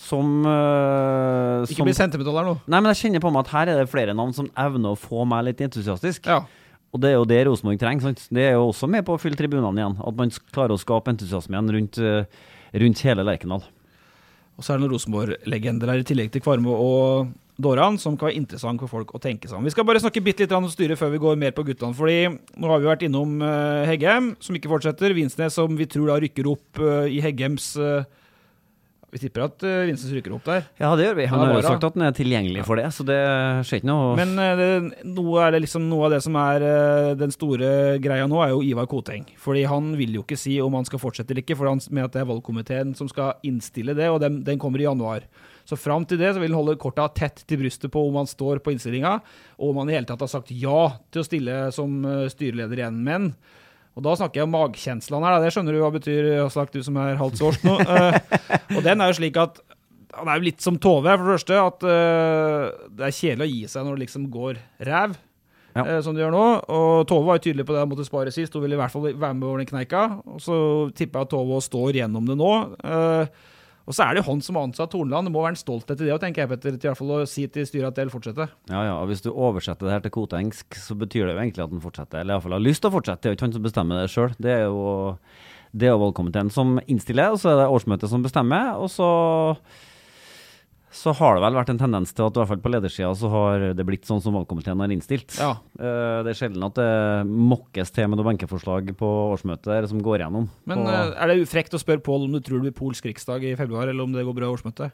som, uh, Ikke bli sentimental her nå. Nei, men jeg kjenner på meg at her er det flere navn som evner å få meg litt entusiastisk. Ja. Og det er jo det Rosenborg trenger, sant? Det er jo også med på å fylle tribunene igjen, at man klarer å skape entusiasme igjen rundt, rundt hele Lerkendal. Og så er det noen Rosenborg-legender her i tillegg til Kvarme og Doran, som kan være interessant for folk å tenke seg om. Vi skal bare snakke bitte litt om styret før vi går mer på guttene, fordi nå har vi vært innom uh, Heggem, som ikke fortsetter, Vinsnes, som vi tror da rykker opp uh, i Heggems... Uh, Vi tipper at uh, Vinsnes rykker opp der. Ja, det gjør vi. Han har jo sagt at han er tilgjengelig for det, så det skjer ikke noe. Men uh, det, noe, er det liksom, noe av det som er uh, den store greia nå, er jo Ivar Koteng. Fordi han vil jo ikke si om han skal fortsette eller ikke, for han mener at det er valgkomiteen som skal innstille det, og den, den kommer i januar. Så frem til det så vil han holde korta tett til brystet på om han står på innstillinga, og om han i hele tatt har sagt ja til å stille som uh, styreleder igjen. Men og da snakker jeg om magkjenslene her, da. Det skjønner du hva betyr, jeg har sagt du som er halvt sårst nå. Uh, og den er jo slik at, han er jo litt som Tove, for det første, at uh, det er kjedelig å gi seg når det liksom går ræv, ja. uh, som det gjør nå. Og Tove var jo tydelig på det han måtte spare sist, hun ville i hvert fall være med over den kneika, og så tipper jeg at Tove står gjennom det nå. Uh, og så er det jo han som har ansatt Tornland, det må være en stolthet til det, og tenker jeg, Petter, til i hvert fall å si til styret at det vil fortsette. Ja, ja, og hvis du oversetter det her til kotengsk, så betyr det jo egentlig at den fortsetter, eller i hvert fall har lyst til å fortsette, det er jo ikke han som bestemmer det selv, det er jo, det er jo valgkomiteen som innstiller, og så er det årsmøtet som bestemmer, og så, så har det vel vært en tendens til at i hvert fall på ledersiden så har det blitt sånn som valgkomiteen har innstilt. Ja. Det er sjelden at det mokkes til med noen benkeforslag på årsmøtet der som går gjennom. Men på er det frekt å spørre Pål om du tror det blir polsk riksdag i februar, eller om det går bra i årsmøtet?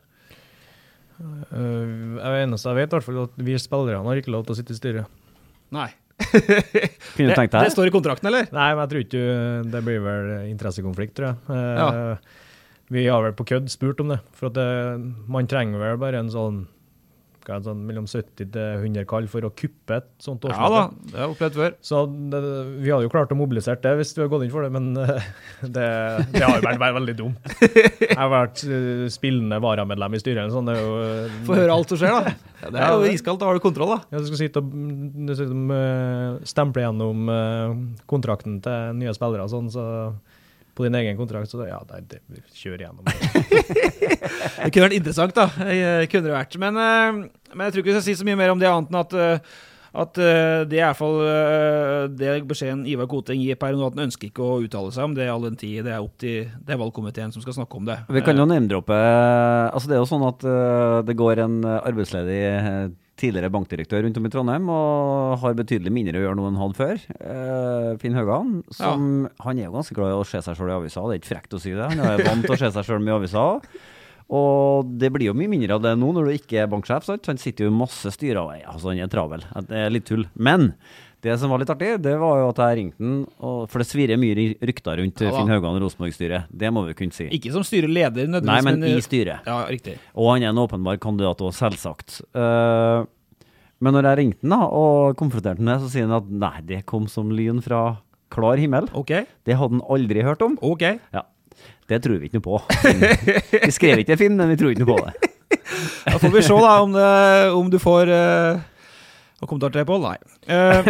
Uh, jeg eneste jeg vet i hvert fall at vi spillerne har ikke lov til å sitte i styret. Nei. Kunne du tenkt deg? Det står i kontrakten, eller? Nei, men jeg tror ikke det blir vel interessekonflikt, tror jeg. Uh, ja. Vi har vel på kødd spurt om det, for at det, man trenger vel bare en sånn, hva er det, sånn mellom sytti til hundre kall for å kuppe et sånt årsmøte. Ja da, det har opplevd før. Så det, vi hadde jo klart å mobilisere det hvis vi hadde gått inn for det, men det, det har jo vært, vært veldig dumt. Jeg har vært spillende varamedlem i styret. Sånn, det er jo... Få høre alt som skjer da. Ja, det er jo iskaldt, da har du kontroll da. Ja, du skal sitte og dessuten, stemple gjennom kontrakten til nye spillere og sånn, så... på din egen kontrakt, så ja, det, det kjører gjennom. Det kunne vært interessant da, det kunne det vært. Men, men jeg tror ikke vi skal si så mye mer om det annet enn at, at det er i hvert fall det beskjeden Ivar Koteng gir per nå, at han ønsker ikke å uttale seg om det all den tid. Det er opp til det er valgkomiteen som skal snakke om det. Vi kan jo name-droppe, altså det er jo sånn at det går en arbeidsledig tidligere bankdirektør rundt om i Trondheim, og har betydelig mindre å gjøre noe enn han hadde før. Uh, Finn Haugan, som, ja. Han er jo ganske glad i å se seg selv i avisa, det er ikke frekt å si det, han er vant til å se seg selv med avisa, og det blir jo mye mindre av det nå når du ikke er banksjef, sant? Han sitter jo i masse styrer, altså han er travel, det er litt tull, men det som var litt artig, det var jo at jeg ringte den, og, for det svirer mye rykter rundt ja, Finn Haugan og Rosenborg-styret, det må vi kunne si. Ikke som styreleder nødvendigvis. Nei, men, men i styret. Ja, riktig. Og han er en åpenbar kandidat også, selvsagt. Uh, men når jeg ringte den da, og konfronterte den, så sier han at nei, det kom som lyn fra klar himmel. Ok. Det hadde han aldri hørt om. Ok. Ja, det tror vi ikke noe på. Vi skrev ikke Finn, men vi tror ikke noe på det. Da får vi se da, om, det, om du får... Uh Og kommentar til Pål? Nei. Uh,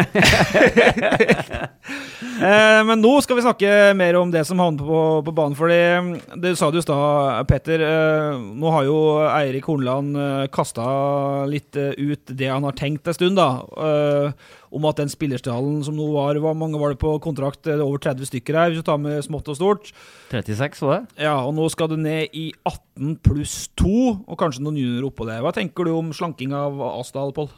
uh, men nå skal vi snakke mer om det som havner på, på banen, for det, det sa du i stad, Petter. Uh, nå har jo Eirik Hornland uh, kastet litt uh, ut det han har tenkt en stund, da. Uh, om at den spillerstallen som nå var, var mange var det på kontrakt, uh, over tretti stykker her, hvis du tar med smått og stort. trettiseks var det? Ja, og nå skal du ned i atten pluss to, og kanskje noen juniorer oppå det. Hva tenker du om slanking av Asdal, Pål?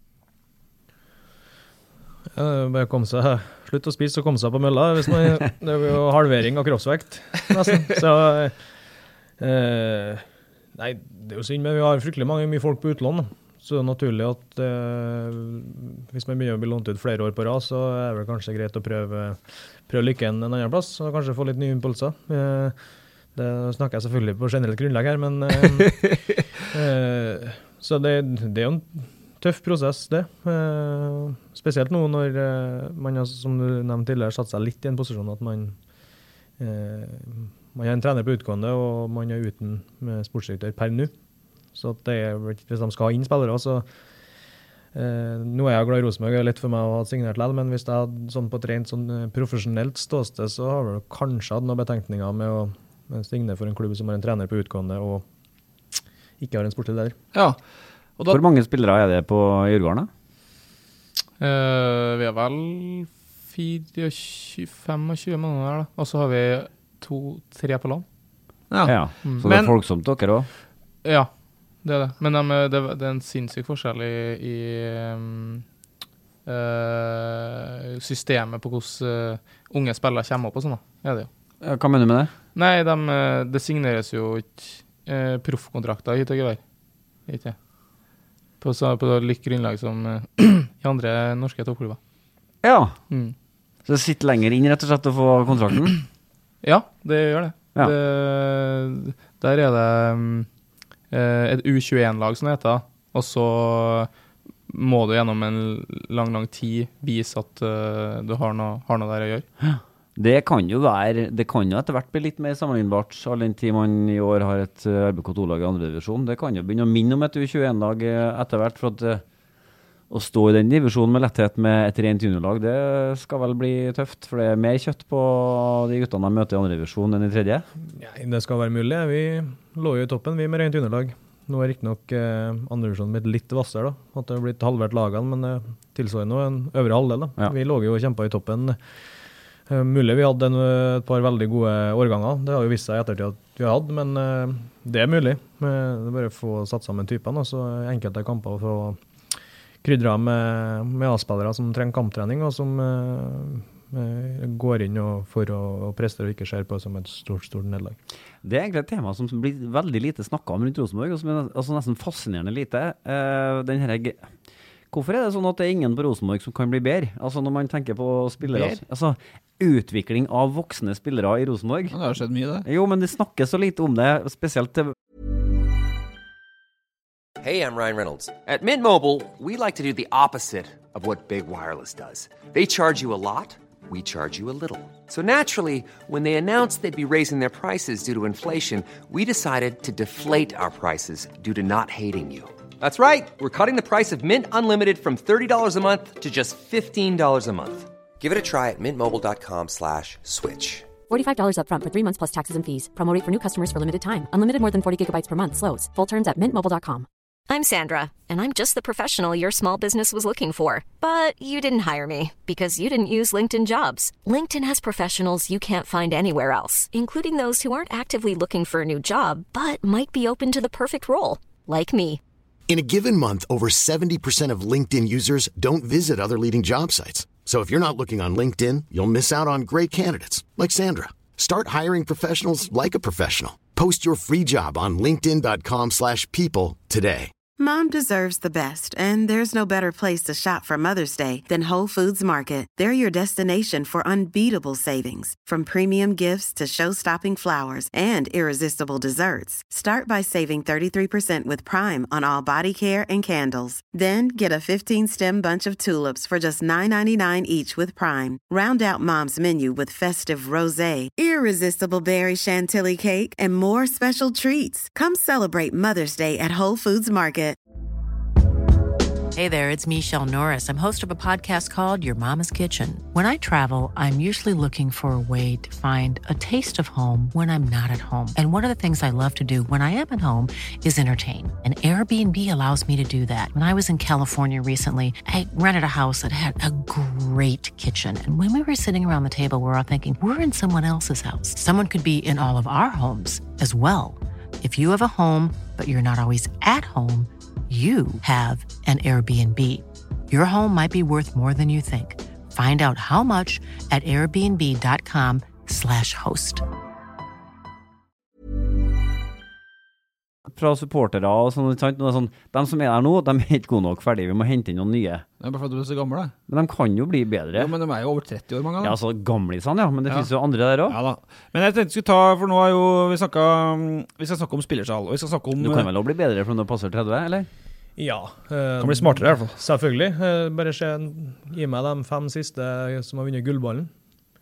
Ja, bare kom seg, slutt å spise og komme seg på mølla, hvis man, det er jo halvering av kroppsvekt, nesten. Så, eh, nei, det er jo synd, men vi har fryktelig mange, mye folk på utlån, så det er naturlig at eh, hvis man begynner å bli lånt ut flere år på rad, så er det kanskje greit å prøve, prøve lykken en annen plass, og kanskje få litt nye impulser. Eh, det snakker jeg selvfølgelig på generelt grunnlag her, men eh, eh, så det, det er jo en tøff prosess, det. Eh, spesielt nå når eh, man har, som du nevnte tidligere, satt seg litt i en posisjon at man, eh, man er en trener på utgående, og man er uten sportsdirektør per nå. Så det er, hvis de skal ha inn spillere, så eh, nå er jeg glad i Rosenborg, det er lett for meg å ha signert lell, men hvis jeg hadde sånn på et rent sånn profesjonelt ståsted, så har jeg kanskje hatt noen betenkninger med å signere for en klubb som har en trener på utgående, og ikke har en sportlig leder. Ja. Og da, Hvor mange spillere er det på Djurgården? Uh, vi har vel tjuefire tjuefem måneder der, da. Og så har vi to-tre på land. Ja, ja. Mm. Så det er folksomt dere også? Ja, det er det. Men de, det, det er en sinnssyk forskjell i, i um, uh, systemet på hvordan uh, unge spillere kommer opp og sånn da. Ja, det er jo. Hva mener du med det? Nei, de, det signeres jo ikke eh, proffkontrakter hit og gevær. Ikke? På, så, på likt grunnlag som eh, i andre norske toppklubber. Ja. Mm. Så det sitter lenger inn rett og slett å få kontrakten? Ja, det gjør det. Ja. det der er det eh, et U tjueen-lag som det heter, og så må du gjennom en lang, lang tid vise at uh, du har noe, har noe der å gjøre. Ja. Det kan jo være, det kan jo etter hvert bli litt mer sammenlignbart, all den tid man i år har et R B K to-lag i andre divisjon. Det kan jo begynne å minne om et U tjueen-lag etter hvert, for at uh, å stå i den divisjonen med letthet med et rent juniorlag, det skal vel bli tøft, for det er mer kjøtt på de guttene de møter i andre divisjon enn i tredje. Ja, det skal være mulig. Vi lå jo i toppen, vi med rent juniorlag. Nå er ikke nok uh, andre divisjonen blitt litt vassere da, at det har blitt halvert lagene, men det uh, tilsvarer nå en øvre halvdel da. Ja. Vi lå jo og kjempet i toppen. Uh, mulig vi hadde en, et par veldig gode årganger. Det har jo vist seg i ettertid at vi har hatt, men uh, det er mulig. Uh, det er bare å få satt sammen typene, og så enkelte kamper for å krydre med, med A-spillere som trenger kamptrening, og som uh, uh, går inn og for å, å prestere og ikke ser på som et stort, stort nederlag. Det er egentlig et tema som blir veldig lite snakket om rundt Rosenborg, og som er altså nesten fascinerende lite. Uh, den her... Hvorfor er det sånn at det er ingen på Rosenborg som kan bli bedre? Altså når man tenker på spillere, altså utvikling av voksne spillere i Rosenborg. Ja, det har skjedd mye det. Jo, men det snakkes så lite om det, spesielt til... Hey, I'm Ryan Reynolds. At Mint Mobile, we like to do the opposite of what Big Wireless does. They charge you a lot, we charge you a little. So naturally, when they announced they'd be raising their prices due to inflation, we decided to deflate our prices due to not hating you. That's right. We're cutting the price of Mint Unlimited from thirty dollars a month to just fifteen dollars a month. Give it a try at mintmobile.com slash switch. forty-five dollars up front for three months plus taxes and fees. Promo rate for new customers for limited time. Unlimited more than forty gigabytes per month. Slows full terms at mint mobile dot com. I'm Sandra, and I'm just the professional your small business was looking for. But you didn't hire me because you didn't use LinkedIn Jobs. LinkedIn has professionals you can't find anywhere else, including those who aren't actively looking for a new job, but might be open to the perfect role, like me. In a given month, over seventy percent of LinkedIn users don't visit other leading job sites. So if you're not looking on LinkedIn, you'll miss out on great candidates like Sandra. Start hiring professionals like a professional. Post your free job on linkedin dot com slash people today. Mom deserves the best, and there's no better place to shop for Mother's Day than Whole Foods Market. They're your destination for unbeatable savings, from premium gifts to show-stopping flowers and irresistible desserts. Start by saving thirty-three percent with Prime on all body care and candles. Then get a fifteen-stem bunch of tulips for just nine ninety-nine each with Prime. Round out Mom's menu with festive rosé, irresistible berry chantilly cake, and more special treats. Come celebrate Mother's Day at Whole Foods Market. Hey there, it's Michelle Norris. I'm host of a podcast called Your Mama's Kitchen. When I travel, I'm usually looking for a way to find a taste of home when I'm not at home. And one of the things I love to do when I am at home is entertain. And Airbnb allows me to do that. When I was in California recently, I rented a house that had a great kitchen. And when we were sitting around the table, we were all thinking, we're in someone else's house. Someone could be in all of our homes as well. If you have a home, but you're not always at home, you have an Airbnb. Your home might be worth more than you think. Find out how much at airbnb.com slash host. Fra supportere og sånn, sant? Nå er sånn, de som er der nå, de er ikke gode nok ferdig, vi må hente inn noen nye. Det er bare fordi du er så gammel, da. Men de kan jo bli bedre. Jo, men de er jo over tretti år, mange av dem. Ja, altså gamlisene, ja, men det Ja. finnes jo andre der også. Ja da. Men jeg tenkte vi skulle ta, for nå har jo vi snakket, vi skal snakke om spillersal, og vi skal snakke om... Du kan vel også bli bedre for når du passer tretti, eller? Ja. Eh, Kan bli smartere i hvert fall. Selvfølgelig. Eh, bare se, gi meg de fem siste som har vunnet gullballen.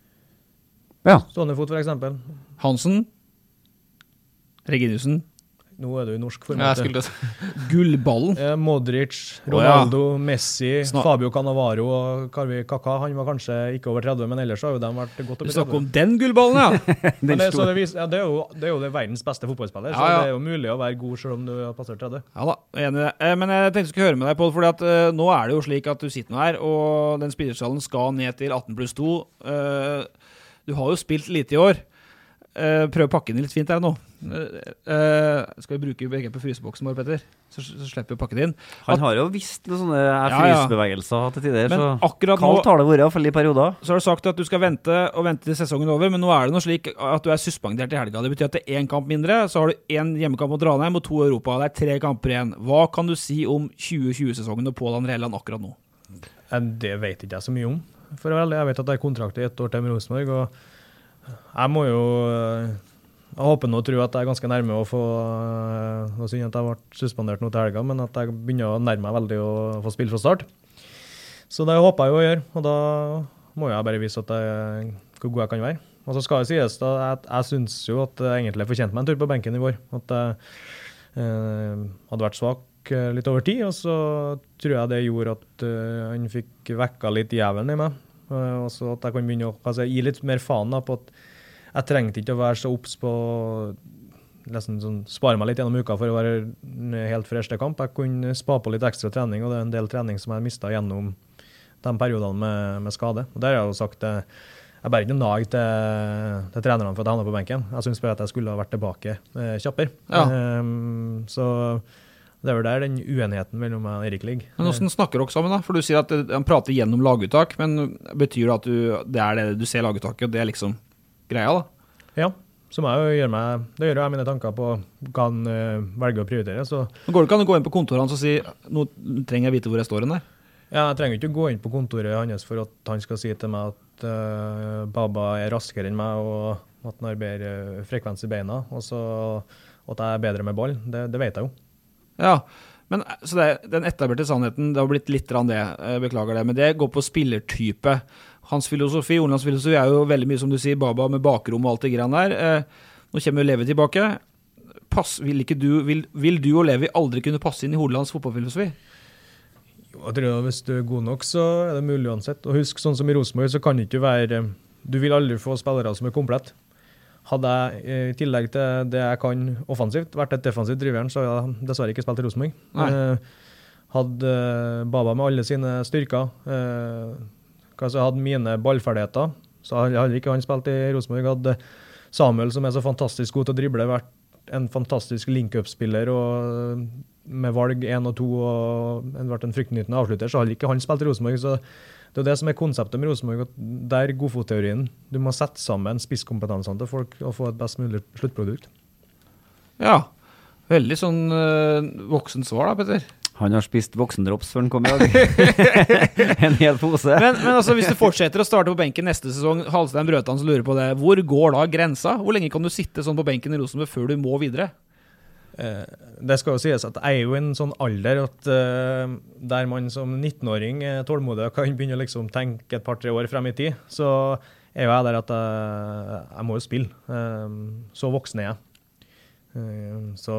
Ja. Stående fot for eksempel. Hansen, Reginiussen, Nå er du i norsk Ja, format. jeg skulle Gullballen. Eh, Modric, Ronaldo, Messi, Snak- Fabio Cannavaro og Carvi Kaka. Han var kanskje ikke over tretti, men ellers har jo de vært godt Du oppi snakker om den gullballen, ja. Men det, så det, vis, ja, det, er jo, det er jo det verdens beste fotballspiller, Ja, så ja. det er jo mulig å være god selv om du har passert tretti. Ja da, jeg er enig i det. Eh, Men jeg tenkte jeg skulle høre med deg, Pål, fordi at eh, nå er det jo slik at du sitter nå her, og den spillerstallen skal ned til atten pluss to. Eh, du har jo spilt lite i år. Eh, prøv å pakke den litt fint her nå. Eh, eh, skal vi bruke begrepet fryseboksen vår, Petter? Så, så slipper vi å pakke det inn. Han har jo visst noen sånne Ja, ja. frysbevegelser til tider, Men så akkurat nå- kaldt har det vært, i hvert fall i perioder. Så har du sagt at du skal vente og vente til sesongen er over, men nå er det noe slik at du er suspendert i helga. Det betyr at det er én kamp mindre, så har du én hjemmekamp mot Ranheim og to i Europa. Det er tre kamper igjen. Hva kan du si om tjue tjue-sesongen og Pål André Helland akkurat nå? Eh, Det vet ikke jeg så mye om. For å være ærlig, jeg vet at jeg har kontrakt i ett år til med Rosenborg, og jeg må jo eh, jeg håper nå og tror at jeg er ganske nærme å få eh, det var synd at jeg ble suspendert nå til helga, men at jeg begynner å nærme meg veldig å få spille fra start. Så det håper jeg jo å gjøre, og da må jeg bare vise at jeg, hvor god jeg kan være. Og så skal det sies da, at jeg synes jo at jeg egentlig fortjente meg en tur på benken i vår. At jeg eh, hadde vært svak eh, litt over tid, og så tror jeg det gjorde at eh, han fikk vekka litt jævelen i meg. Eh, og så at jeg kan begynne å altså, gi litt mer faen da, på at jeg trengte ikke å være så opps på nesten sånn, spare meg litt gjennom uka for å være helt fresh til kamp. Jeg kunne spa på litt ekstra trening, og det er en del trening som jeg mistet gjennom de periodene med, med skade. Og der har jeg jo sagt det, jeg bare ikke nag til, til trenerne for at jeg havnet på benken. Jeg synes bare at jeg skulle ha vært tilbake eh, kjappere. Ja. Um, så det er vel der den uenigheten mellom meg og Erik ligger. Men hvordan snakker dere sammen da? For du sier at han prater gjennom laguttak, men betyr det at du, det er det du ser laguttaket, og det er liksom greia da? Ja, så må jeg jo gjøre meg, det gjør jeg mine tanker på hva han uh, velger å prioritere. Så. Men går det ikke an å gå inn på kontoret hans og si, nå trenger jeg vite hvor jeg står den der? Ja, jeg trenger ikke å gå inn på kontoret hans for at han skal si til meg at uh, Baba er raskere enn meg, og at han har bedre frekvens i beina, og så og at jeg er bedre med ball. Det, det vet jeg jo. Ja, men så det, den etablerte sannheten, det har blitt litt rann det, jeg beklager det, men det går på spillertype. Hans filosofi, Orlands filosofi er jo veldig mye som du sier, Baba med bakrom og alt det grann der. Eh, nå kommer jo Levi tilbake. Pass, vil, ikke du, vil, vil du og Levi aldri kunne passe inn i Orlands fotballfilosofi? Jo, jeg tror at hvis du er god nok, så er det mulig uansett. Og husk, sånn som i Rosenborg, så kan det ikke være, du vil aldri få spillere som er komplett. Hadde jeg i tillegg til det jeg kan offensivt, vært et defensivt driveren, så hadde jeg dessverre ikke spilt i Rosenborg. Eh, hadde Baba med alle sine styrker, eh, kanskje hadde mine ballferdigheter, så hadde ikke han spilt i Rosenborg. Hadde Samuel, som er så fantastisk god til å drible, vært en fantastisk link-up-spiller, og med valg én og to, og vært en fryktnytende avslutter, så hadde ikke han spilt i Rosenborg. Så det er det som er konseptet med Rosenborg, at der er godfotteorien. Du må sette sammen spisskompetansene til folk og få et best mulig sluttprodukt. Ja, veldig sånn øh, voksen svar da, Petter. Han har spist voksendrops før han kom i dag. En hel pose. Men, men altså, hvis du fortsetter å starte på benken neste sesong, Halstein Brøtan som lurer på det, hvor går da grensa? Hvor lenge kan du sitte sånn på benken i Rosenborg før du må videre? Eh, det skal jo sies at jeg er jo i en sånn alder at eh, der man som nittenåring er tålmodig og kan begynne å liksom tenke et par-tre år frem i tid, så er jo jeg der at jeg, jeg må jo spille. Eh, så voksen er jeg. Eh, så,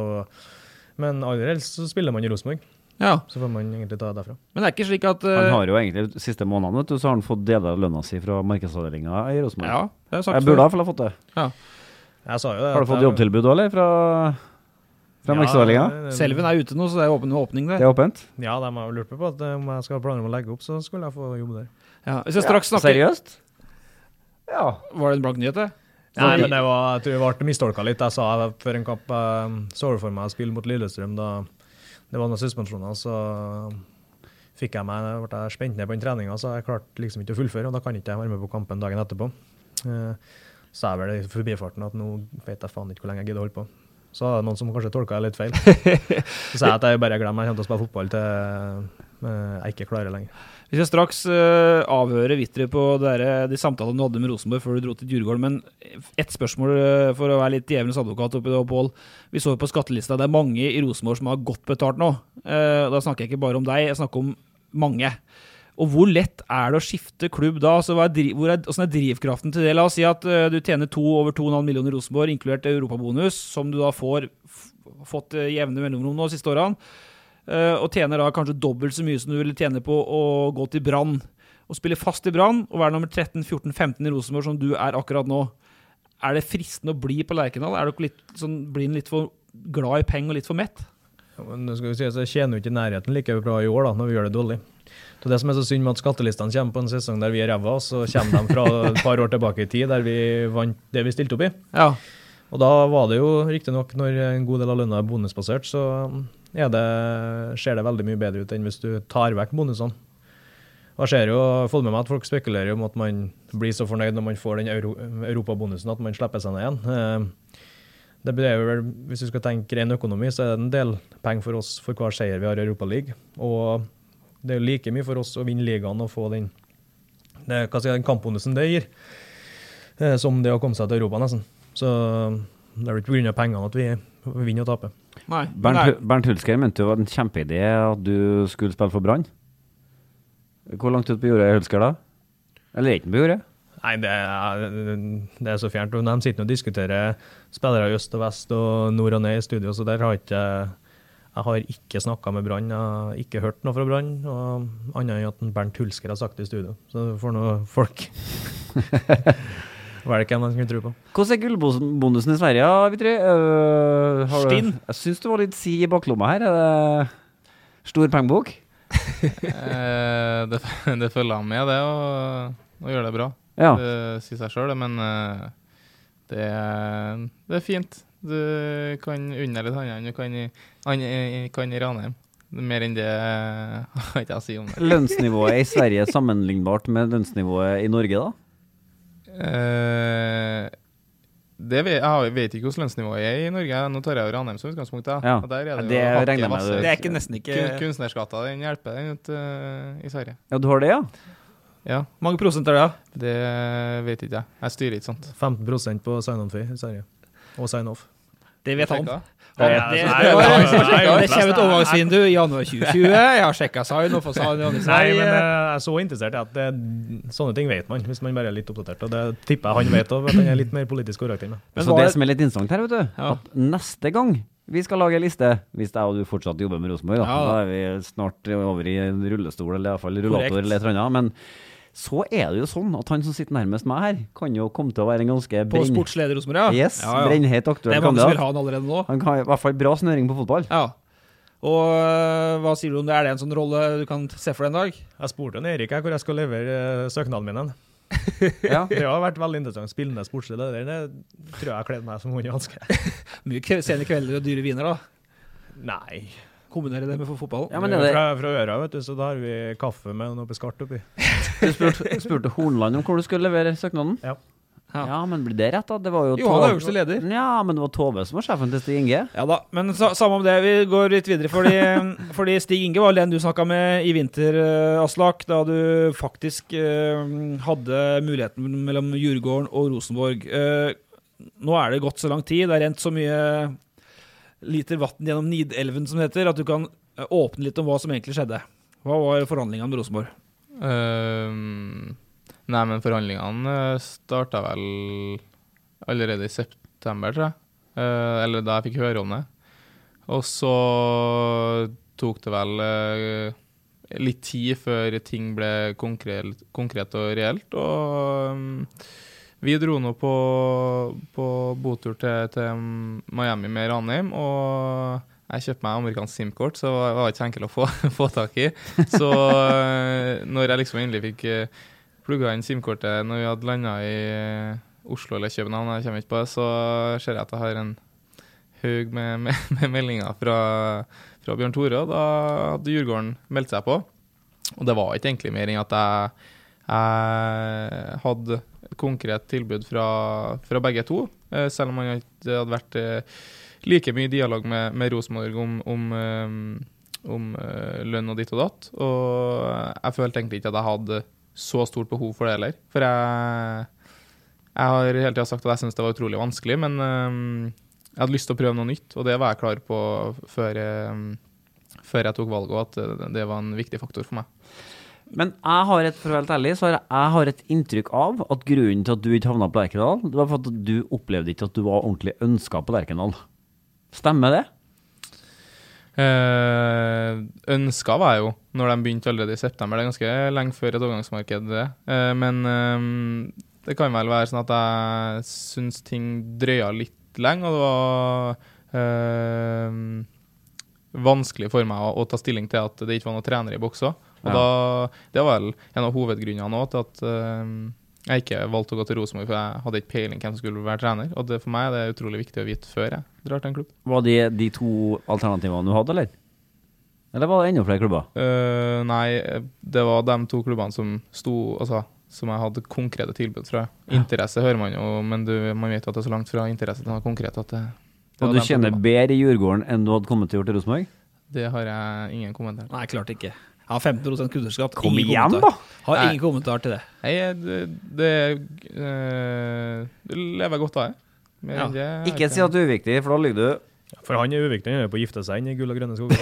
men aller helst så spiller man i Rosenborg. Ja. Så får man egentlig ta det derfra. Men det er ikke slik at... Uh... Han har jo egentlig de siste månedene, vet du, så har han fått deler av lønna si fra markedsavdelingen i Rosenborg. Ja, det er sagt jeg burde i hvert fall ha fått det. Ja. Jeg sa jo det. Har du fått jobbtilbud eller fra, fra ja, markedsavdelingen? Selven er ute nå, så det er åpen åpning der. Det er åpent? Ja, de har lurt på at om jeg skal ha planer om å legge opp, så skulle jeg få jobbe der. Ja, hvis jeg straks snakker... Seriøst? Ja. Var det en blank nyhet, det? Nei, men det var, jeg tror jeg ble mistolket litt. Jeg sa før en kamp, jeg så for meg å spille mot Lillestrøm, da det var noen suspensjoner, så fikk jeg meg, ble jeg spent ned på en trening, så jeg klarte liksom ikke å fullføre, og da kan ikke jeg være med på kampen dagen etterpå. Så er vel det i forbifarten at nå vet jeg faen ikke hvor lenge jeg gidder å holde på. Så er det noen som kanskje tolket det litt feil. Så sa jeg at jeg bare glemmer, jeg kommer til å spille fotball til jeg ikke klarer lenger. Vi skal straks uh, avhøre Vittre på der, de samtalene du hadde med Rosenborg før du dro til Djurgården, men ett spørsmål uh, for å være litt djevelens advokat oppi det, Pål. Vi så på skattelista, det er mange i Rosenborg som har godt betalt nå. Uh, da snakker jeg ikke bare om deg, jeg snakker om mange. Og hvor lett er det å skifte klubb da? Altså, hva er, driv, hvor er, hvordan er drivkraften til det? La oss si at uh, du tjener to, over to komma fem millioner i Rosenborg, inkludert Europabonus, som du da får f- fått uh, jevne mellomrom nå siste årene, uh, og tjener da kanskje dobbelt så mye som du ville tjene på å gå til Brann, og spille fast i Brann, og være nummer tretten, fjorten, femten i Rosenborg, som du er akkurat nå. Er det fristende å bli på Lerkendal? Er du litt, sånn, blir den litt for glad i penger og litt for mett? Ja, men nå skal vi si, så jeg tjener jo ikke i nærheten like bra i år da, når vi gjør det dårlig. Så det som er så synd med at skattelistene kommer på en sesong der vi er ræva, så kommer de fra et par år tilbake i tid der vi vant det vi stilte opp i. Ja. Og da var det jo riktig nok, når en god del av lønna er bonusbasert, så er det, ser det veldig mye bedre ut enn hvis du tar vekk bonusene. Og jeg ser jo, følger med meg at folk spekulerer om at man blir så fornøyd når man får den euro, europabonusen at man slipper seg ned igjen. Det blir vel, hvis vi skal tenke ren økonomi, så er det en del penger for oss for hver seier vi har i Europa League. Og det er jo like mye for oss å vinne ligaen og få den, det, hva skal jeg, den kampbonusen det gir, som det å komme seg til Europa nesten. Så det er jo ikke på grunn av pengene at vi vinner og taper. Nei. Bernt, Bernt Hulsker mente jo var en kjempeidé at du skulle spille for Brann. Hvor langt ut på jordet er Hulsker da? Eller ikke på jordet? Nei, det er, det er så fjernt. De sitter og diskuterer spillere i øst og vest og nord og ned i studio, så der har ikke, jeg har ikke snakket med Brann, jeg har ikke hørt noe fra Brann, og annet enn at Bernt Hulsker har sagt det i studio. Så det får noe folk velge hvem man kan tro på. Hvordan er gullbonusen i Sverige, Vitry? Uh, Stinn. Jeg synes du var litt si i baklomma her. Er det stor pengebok? eh, det, det følger han med det, og, og gjør det bra. Ja. Det sier seg selv, men uh, det, det er fint. Du kan unne litt hånden, du kan, han, kan i Ranheim. Mer enn det har ikke jeg å si om det. Lønnsnivået i Sverige sammenlignbart med lønnsnivået i Norge da? Eh, det vet, jeg vet ikke hvordan lønnsnivået er i Norge. Nå tar jeg jo Ranheim som utgangspunkt da. Ja. Og der er det, det jo regner med det. Det er ikke nesten ikke... Kun, kunstnerskatta, den hjelper den ut uh, i Sverige. Ja, du har det, ja? Ja. Mange prosent er det, ja? Det vet ikke jeg. Jeg styrer ikke sånt. femten prosent på sign-on-fee i Sverige. Og sign-off. Det vet han. Det, ja, det, det, det, det kommer et overgangsvindu i januar tjue tjue. Jeg har sjekket sign-off og sign-on i Sverige. Nei, men jeg er så interessert i at det, sånne ting vet man, hvis man bare er litt oppdatert. Og det tipper jeg han vet også, at han er litt mer politisk korrekt enn meg. Så det som er litt interessant her, vet du, ja. at neste gang vi skal lage en liste, hvis jeg og du fortsatt jobber med Rosenborg, da, Ja. da er vi snart over i en rullestol, eller i hvert fall rullator, eller et eller annet, men så er det jo sånn at han som sitter nærmest meg her, kan jo komme til å være en ganske På brenn... sportsleder hos meg, ja. Yes, ja, ja. brennhet aktuell Det er mange som vil kandidat. ha han allerede nå. Han kan i hvert fall bra snøring på fotball. Ja. Og øh, hva sier du om det? Er det en sånn rolle du kan se for deg en dag? Jeg spurte en Erik her hvor jeg skal levere uh, søknaden min. Ja. Det har vært veldig interessant. Spillende sportsleder, det tror jeg har kledd meg som hund i hanske. Mye k- sene kvelder og dyre viner da. Nei. Kombinere det med for fotball. Ja, men er det... fra, fra øra, vet du, så da har vi kaffe med noe beskart oppi. Du spurte, spurte Hornland om hvor du skulle levere søknaden? Ja. Ja. Ja, men blir det rett da? Det var jo, Jo, han er øverste leder. Ja, men det var Tove som var sjefen til Stig Inge. Ja da, men sa, samme om det, vi går litt videre, fordi, fordi Stig Inge var den du snakket med i vinter, uh, Aslak, da du faktisk uh, hadde muligheten mellom Djurgården og Rosenborg. Uh, nå er det gått så lang tid, det er rent så mye liter vatten gjennom Nidelven, som det heter, at du kan uh, åpne litt om hva som egentlig skjedde. Hva var forhandlingene med Rosenborg? Um, nei, men forhandlingene startet vel allerede i september, tror jeg. Uh, eller da jeg fikk høre om det. Og så tok det vel uh, litt tid før ting ble konkret, konkret og reelt, og um, vi dro nå på, på botur til, til Miami med Ranheim, og jeg kjøpte meg amerikansk SIM-kort, så det var ikke enkelt å få, få tak i. Så når jeg liksom endelig fikk plugget inn SIM-kortet når vi hadde landet i Oslo eller København, jeg kommer ikke på det, så ser jeg at jeg har en høg med, med, med meldinger fra, fra Bjørn Tore, og da hadde Djurgården meldt seg på. Og det var ikke egentlig mer enn at jeg, jeg hadde et konkret tilbud fra, fra begge to, selv om man ikke hadde vært like mye dialog med, med Rosenborg om, om, om lønn og ditt og datt, og jeg følte egentlig ikke at jeg hadde så stort behov for det heller, for jeg, jeg har hele tiden sagt at jeg synes det var utrolig vanskelig, men jeg hadde lyst til å prøve noe nytt, og det var jeg klar på før jeg, før jeg tok valget, og at det var en viktig faktor for meg. Men jeg har et, for å være helt ærlig, så har jeg, jeg har et inntrykk av at grunnen til at du ikke havnet på Lerkendal, det var for at du opplevde ikke at du var ordentlig ønsket på Lerkendal. Stemmer det? Eh, ønsket var jeg jo, når de begynte allerede i september. Det er ganske lenge før et overgangsmarked det. Eh, men eh, det kan vel være sånn at jeg synes ting drøya litt lenge, og det var eh, vanskelig for meg å, å ta stilling til at det ikke var noen trener i boks også. Og ja. da, det var vel en av hovedgrunnene også til at uh, jeg ikke valgte å gå til Rosenborg, for jeg hadde ikke peiling hvem som skulle være trener, og det, for meg er det utrolig viktig å vite før jeg drar til en klubb. Var det de to alternativene du hadde, eller? Eller var det enda flere klubber? Uh, nei, det var de to klubbene som sto, altså, som jeg hadde konkrete tilbud fra. Ja. Interesse hører man jo, men du, man vet at det er så langt fra interesse til noe konkret at det, det og du kjenner bedre i Djurgården enn du hadde kommet til å gjøre til Rosenborg? Det har jeg ingen kommentar. Nei, klart ikke. Jeg har femten prosent kunstnerskap. Kom igjen da! Har ingen kommentar til det. Nei, det, det, øh, det lever godt av det. Ja. Ikke si at du er uviktig, for da ligger du... For han er uviktig, han er på å gifte seg inn i gull og grønne skoger.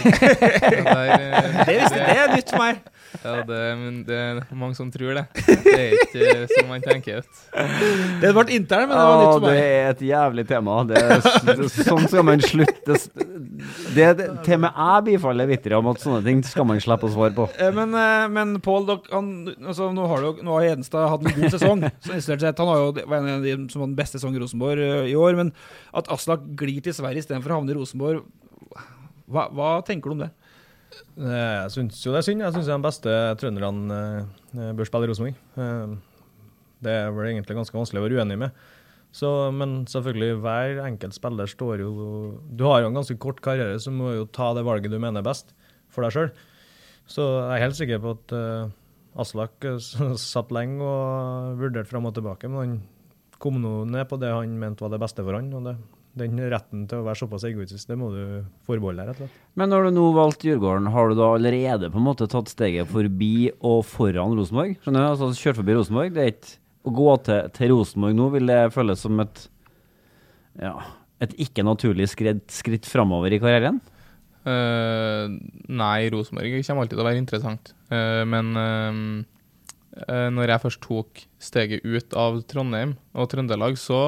det visste det er nytt for meg. Ja, det, men det er mange som tror det. Det er ikke som man tenker ut. Det har vært intern, men det var nytt for meg. Det er et jævlig tema. Det er, det, sånn skal man slutte. Det, det, til og med jeg bifaller vittere om at sånne ting skal man slippe å svare på. Men, men Pål, altså, nå har, du, nå har Hedenstad hatt en god sesong. Så sett, han har jo vært en av de som var den beste sesongen i Rosenborg i år, men at Aslak glir til Sverige i stedet for å havne i Rosenborg, hva, hva tenker du om det? Jeg synes jo det er synd. Jeg synes de beste trønderne bør spille i Rosenborg. Det er vel egentlig ganske vanskelig å være uenig med. Så, men selvfølgelig, hver enkelt spiller står jo... Du har jo en ganske kort karriere, så må jo ta det valget du mener er best for deg selv. Så jeg er helt sikker på at uh, Aslak satt lenge og vurderte frem og tilbake, men han kom nå ned på det han mente var det beste for han, og det, den retten til å være såpass egoistisk, det må du forbeholde deg, rett og slett. Men når du nå valgte Djurgården, har du da allerede på en måte tatt steget forbi og foran Rosenborg? Skjønner du? Altså kjørt forbi Rosenborg, det er ikke... Å gå til, til Rosenborg nå vil det føles som et, ja, et ikke naturlig skritt, skritt fremover i karrieren? Uh, nei, Rosenborg kommer alltid til å være interessant. Uh, men uh, uh, når jeg først tok steget ut av Trondheim og Trøndelag, så,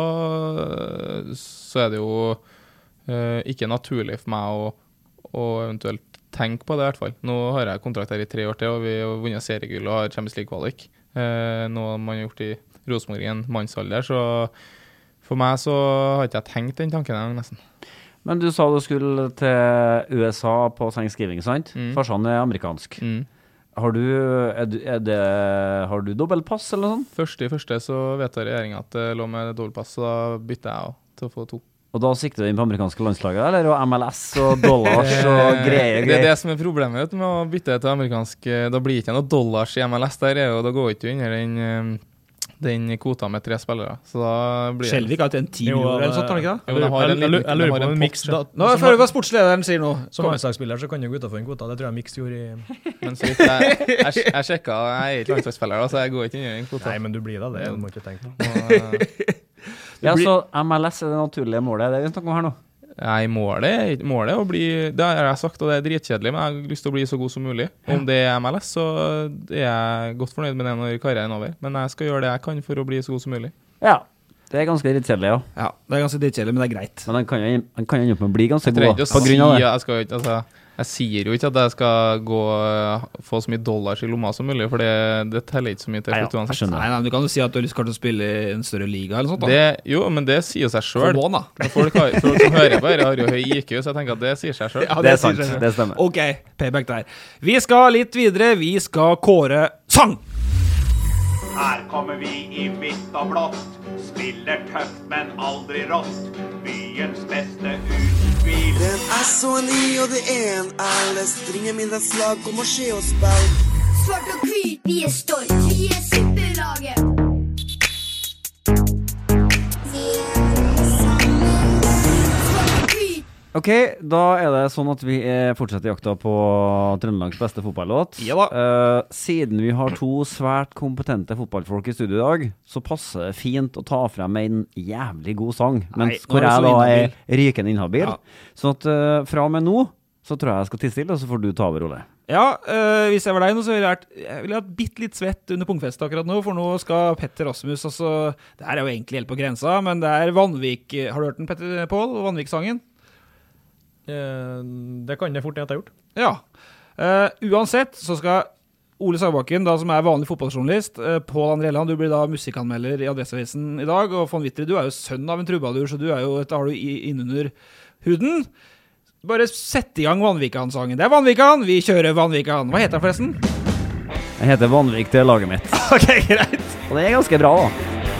så er det jo uh, ikke naturlig for meg å, å eventuelt tenke på det i hvert fall. Nå har jeg kontrakt her i tre år til, og vi har vunnet seriegull og har Champions League-kvalik. Uh, noe man har gjort i Rosenborg i en mannsalder, så for meg så har ikke jeg tenkt den tanken en gang nesten. Men du sa du skulle til U S A på Thanksgiving, sant? Mm. Farsan er amerikansk. Mm. Har du, er du, er det, har du dobbeltpass eller noe sånt? Første i første så vet regjeringen at det lå med dobbeltpass, så da bytter jeg til å få to. Og da sikter du inn på amerikanske landslaget, eller? Og M L S og dollars og greier, greier? Det er det som er problemet med å bytte til amerikansk. Da blir ikke noe dollars i M L S der, og da går ikke under den, den kvota med tre spillere. Så da blir Skjelvik har ikke en ti år eller sånt, har det ikke da? Jo, de har en liten, jeg lurer på en mix. Nå er det hva sportslederen sier nå. Som landslagsspiller så kan jo gutta få en kvota, det tror jeg Mix gjorde i... Men så vidt jeg, jeg, jeg sjekket, jeg er ikke landslagsspiller, så jeg går ikke under den kvota. Nei, men du blir da det, du må ikke tenke på. Ja, så M L S er det naturlige målet, det er det vi snakker om her nå. Nei, målet, målet er å bli, det har jeg sagt, og det er dritkjedelig, men jeg har lyst til å bli så god som mulig. Om det er M L S, så er jeg godt fornøyd med det når karrieren er over. Men jeg skal gjøre det jeg kan for å bli så god som mulig. Ja, det er ganske dritkjedelig, ja. Ja, det er ganske dritkjedelig, men det er greit. Men han kan jo han kan jo bli ganske god på grunn av det. Jeg skal ikke, altså... Jeg sier jo ikke at jeg skal gå få så mye dollars i lomma som mulig, for det, det teller ikke så mye til slutt uansett. Nei, nei, du kan jo si at du har lyst til å spille i en større liga eller sånt da. Det, jo, men det sier seg selv. Kom on da. Folk, har, folk som hører på her har jo høy I Q, så jeg tenker at det sier seg selv. Ja, det, det er sant, det stemmer. Ok, payback der. Vi skal litt videre, vi skal kåre sang! Her kommer vi i hvitt og blått, spiller tøft, men aldri rått. Byens beste utspill. Den er så en I, og det er en L. Stringer mindre slag, kom og se oss spill. Svart og hvit, vi er stolt, vi er superlaget. Ok, da er det sånn at vi fortsetter jakta på Trøndelags beste fotballåt. Ja da. Uh, siden vi har to svært kompetente fotballfolk i studio i dag, så passer det fint å ta frem en jævlig god sang, mens Nei, hvor jeg da er rykende inhabil. Ja. Så at uh, fra og med nå, så tror jeg jeg skal tilstille, og så får du ta over, Ole. Ja, øh, hvis jeg var deg nå, så ville jeg, vært, jeg ville hatt bitt litt svett under punktfestet akkurat nå, for nå skal Petter Rasmus, altså, det her er jo egentlig helt på grensa, men det er Vanvik, har du hørt den, Petter Pål, Vanvik-sangen? Eh, det kan det fort jeg har gjort. Ja, uh, uansett så skal Ole Sagbakken, da, som er vanlig fotballjournalist, uh, Pål André Elland, du blir da musikkanmelder i Adresseavisen i dag, og von Wittry, du er jo sønn av en trubadur, så du er jo, dette har du innunder huden. Bare sett i gang Vanvikan-sangen. Det er Vanvikan, vi kjører Vanvikan. Hva heter den forresten? Jeg heter Vanvik, det er laget mitt. Ok, greit. Og det er ganske bra da.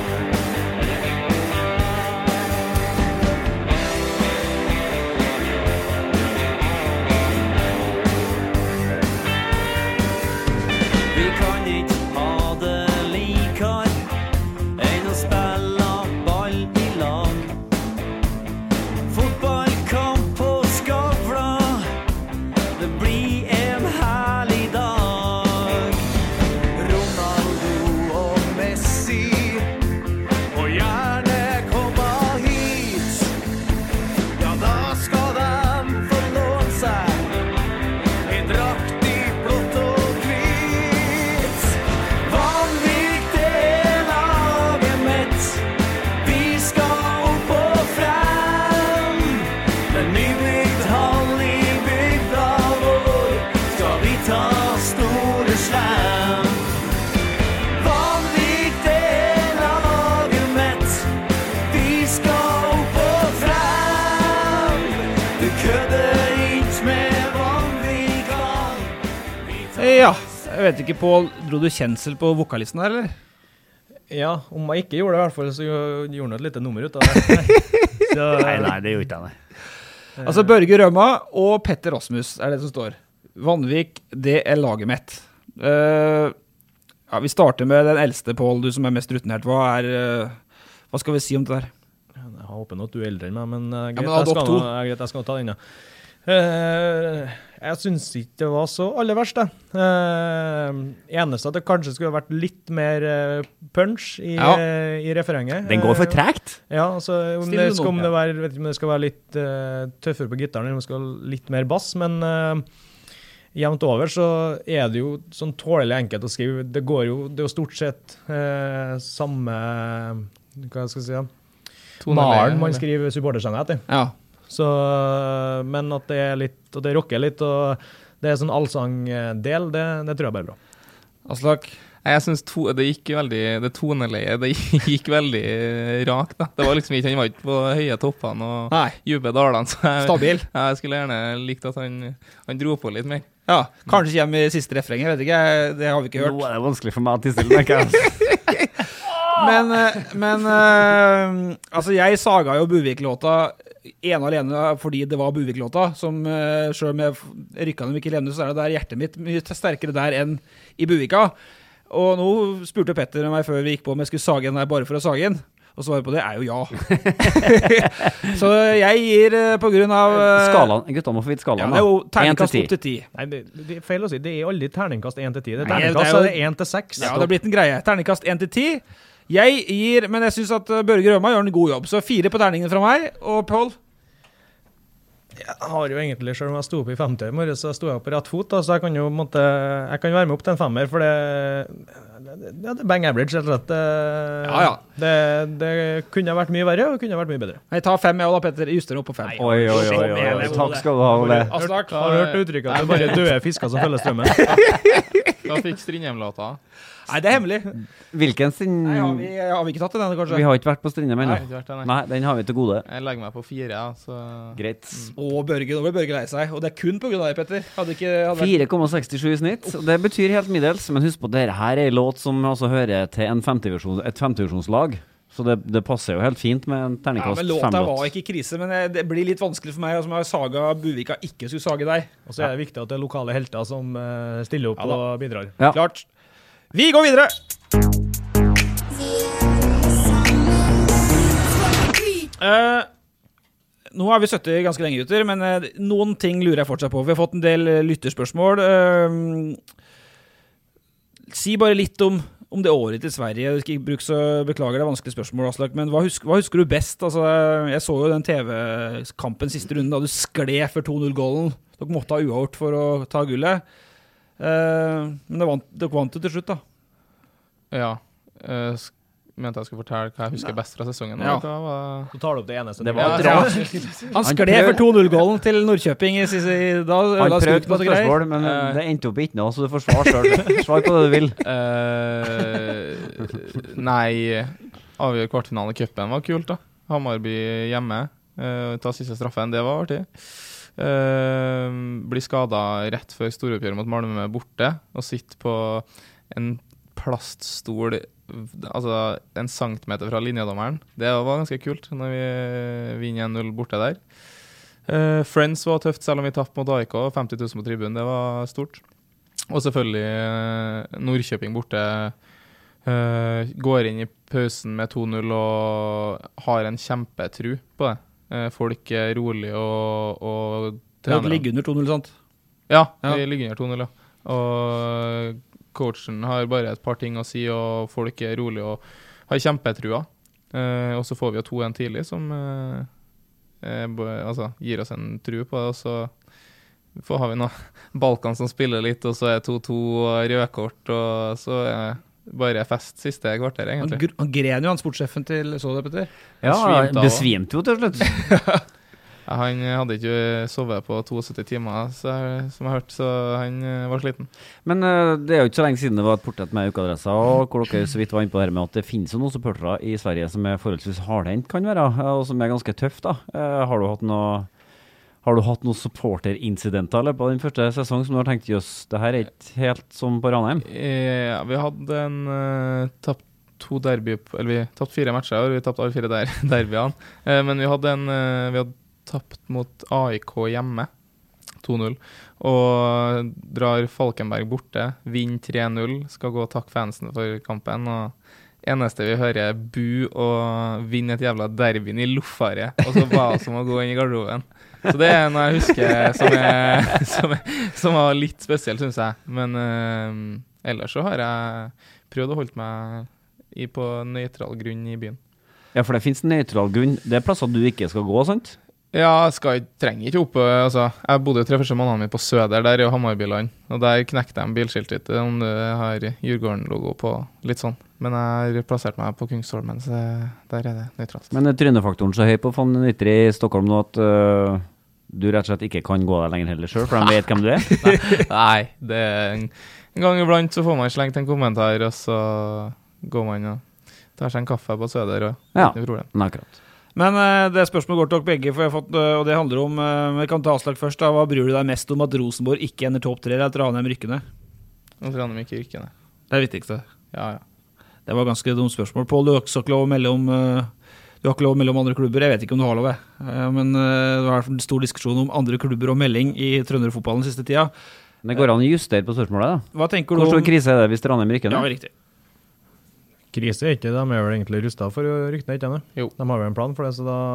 Ja, jeg vet ikke, Pål, dro du kjensel på vokalisten her, eller? Ja, om jeg ikke gjorde det i hvert fall, så gjorde han et lite nummer ut av det. Så, nei, nei, det gjorde ikke jeg, nei. Altså, Børge Røma og Petter Rasmus er det som står. Vanvik, det er laget mitt. Uh, ja, vi starter med den eldste, Pål, du som er mest rutinert. Hva er, uh, hva skal vi si om det der? Jeg håper nå at du er eldre enn meg, men uh, greit, ja, men jeg, skal nå, greit, jeg skal nå ta den, ja. Uh, jeg synes ikke det var så aller verst det. Uh, eneste at det kanskje skulle vært litt mer uh, punch i, ja. uh, i referenget. Den går for tregt. Uh, ja, altså om det, skal, om, det være, vet ikke, om det skal være litt uh, tøffere på gitaren, eller om det skal være litt mer bass, men uh, jevnt over så er det jo sånn tålelig enkelt å skrive. Det går jo, det er jo stort sett uh, samme, hva skal jeg si, ja? Maren man skriver supportersanger etter. Ja. Så, men at det er litt, og det rocker litt, og det er sånn allsang-del, det, det tror jeg bare er bra. Aslak? Jeg synes to, det gikk veldig, det toneleie, det gikk veldig rakt da. Det var liksom ikke, han var ikke på høye toppene og dype dalene, så jeg, Stabil. Jeg skulle gjerne likt at han, han dro på litt mer. Ja, kanskje hjemme i siste refrenget, jeg vet ikke, det har vi ikke hørt. Nå er det vanskelig for meg å tisse litt, ikke? Men, men uh, altså jeg saga jo Buvik-låta en og alene fordi det var Buvik-låta, som uh, selv med Rykkan og Mikkel Emnes, så er det der hjertet mitt mye sterkere der enn i Buvika. Og nå spurte Petter meg før vi gikk på om jeg skulle sage den der bare for å sage den. Og svaret på det er jo ja. Så jeg gir uh, på grunn av uh, skalaen, gutta må få vidt skalaen. Ja, det er jo terningkast opp til ti. Nei, det, det er feil å si, det er aldri terningkast én til ti. Det er terningkast, så er det én til seks. Ja, det har blitt en greie. Terningkast én til ti. Jeg gir, men jeg synes at Børge Røma gjør en god jobb. Så fire på terningen fra meg, og Pål? Jeg har jo egentlig, selv om jeg stod opp i femti i morgen, så stod jeg opp på rett fot, da, så jeg kan jo måtte, jeg kan være med opp til en femmer, for det, det, det er bang average, rett og slett. Det, ja, ja. Det, det kunne vært mye verre, og det kunne vært mye bedre. Jeg tar fem, jeg da, Petter. Juster opp på fem. Oi, oi, oi, oi, oi. Takk skal du ha, Ole. Aslak, har du hørt uttrykket at det er bare døde fisker som følger strømmen? Hva fikk Strindheim-låta? Nei, det er hemmelig. Hvilken sin... Nei, har vi, har vi ikke tatt den, kanskje? Vi har ikke vært på Strindheim ennå. Nei, nei. Nei, den har vi til gode. Jeg legger meg på fire, ja, så... Greit. Mm. Å, Børge, nå ble Børge lei seg. Og det er kun på grunn av deg, Petter. Hadde ikke... Hadde vært... fire komma sekstisju i snitt. Det betyr helt middels, men husk på, dette her er en låt som altså hører til en femtivisjon, et femtivisjonslag. Så det, det passer jo helt fint med en terningkast fem. Ja, men låta var ikke krise, men det blir litt vanskelig for meg, som har saga Buvika ikke skulle sage deg. Og så er det viktig at det er lokale helter som uh, stiller opp ja, og bidrar. Ja. Klart. Vi går videre! Uh, nå har vi sittet ganske lenge, gutter, men uh, noen ting lurer jeg fortsatt på. Vi har fått en del uh, lytterspørsmål. Uh, si bare litt om, om det året til Sverige. Jeg skal ikke bruke så beklager det vanskelige spørsmål, Aslak, men hva husker, hva husker du best? Altså, jeg så jo den T V-kampen siste runden da du skled for to null-gålen. Dere måtte ha uavgjort for å ta gullet. Uh, men det vant, det vant jo til slutt, da. Ja. Uh, mente jeg skulle fortelle hva jeg husker best fra sesongen. Ja. Hva var... Så tar du opp det eneste. Det var ja, ja. Han skled for to null-gålen til Nordkjøping i siste, da han prøvde på spørsmål, men uh, det endte opp ikke nå, så du får svar selv. Svar på det du vil. Uh, nei, avgjør kvartfinalen i cupen var kult da. Hammarby hjemme, uh, ta siste straffen, det var artig. Uh, blir skadet rett før storoppgjøret mot Malmö borte, og sitter på en plaststol, altså en centimeter fra linjedommeren. Det var ganske kult når vi vinner en null borte der. Uh, Friends var tøft, selv om vi tappte mot A I K, femti tusen på tribunen, det var stort. Og selvfølgelig uh, Nordkjøping borte, uh, går inn i pausen med to null og har en kjempetru på det. Uh, folk er rolig og, og trener. Det ligger under to null, sant? Ja, ja, vi ligger under to null, ja. Og coachen har bare et par ting å si, og folk er rolig og har kjempetrua. Eh, og så får vi jo to en tidlig, som eh, eh, altså, gir oss en tru på det, og så får, har vi nå Balkan som spiller litt, og så er to to og rødkort, og så er bare fest siste kvarter, egentlig. Han, gr han gren jo han sportssjefen til, så det, Petter? Ja, han besvimte jo til slutt. Ja, han hadde ikke sovet på syttito timer, så, som jeg har hørt, så han var sliten. Men uh, det er jo ikke så lenge siden det var et portrett med ukeadressa, og hvor dere så vidt var inne på det her med at det finnes jo noen supportere i Sverige som er forholdsvis hardhendt, kan være, og som er ganske tøff da. Uh, har du hatt noe Har du hatt noen supporterincidenter eller på den første sesong som du har tenkt, jøss, det her er ikke helt som på Ranheim? Ja, vi hadde en uh, tapt to derby, eller vi tapt fire matcher, og vi tapt alle fire der, derbyene. Uh, men vi hadde en, uh, vi hadde tapt mot A I K hjemme, to null, og drar Falkenberg borte, vinner tre null, skal gå og takke fansen for kampen, og eneste vi hører er bu og vinne et jævla derbyen i Loffare, og så var det som å gå inn i garderoben. Så det er noe jeg husker som, er, som, er, som var litt spesielt, synes jeg. Men uh, ellers så har jeg prøvd å holde meg i, på nøytral grunn i byen. Ja, for det finnes nøytral grunn. Det er plasser du ikke skal gå, sant? Ja, jeg skal, trenger ikke opp, altså, jeg bodde jo tre første månedene mine på Søder, der i Hammarbyland, og der knekte jeg en bilskilt litt, om det har Djurgården-logo på, litt sånn. Men jeg har plassert meg på Kungsholmen, så der er det nøytralt. Men er trynefaktoren så høy på Van Nitter i Stockholm nå at uh, du rett og slett ikke kan gå der lenger heller selv, for de vet hvem du er? Nei, det er en, en gang iblant så får man slengt en kommentar, og så går man og tar seg en kaffe på Søder, og ja, ikke noe problem. Nei, akkurat. Men uh, det spørsmålet går til dere begge, for jeg har fått, uh, og det handler om, uh, vi kan ta avslag først da, hva bryr du deg mest om at Rosenborg ikke ender topp tre, eller at Ranheim rykker ned? At Ranheim ikke rykker ned. Det er viktigste. Ja, ja. Det var ganske dumt spørsmål. Pål, du har ikke lov mellom, uh, du har ikke lov mellom andre klubber, jeg vet ikke om du har lov det, uh, men uh, det var en stor diskusjon om andre klubber og melding i Trønderfotballen siste tida. Men det går an å justere på spørsmålet da. Hva tenker du om... Hvor stor krise er det hvis Ranheim rykker ned? Ja, riktig. Krise er ikke, de er vel egentlig rustet for å rykke ned, ikke det? Jo. De har vel en plan for det, så da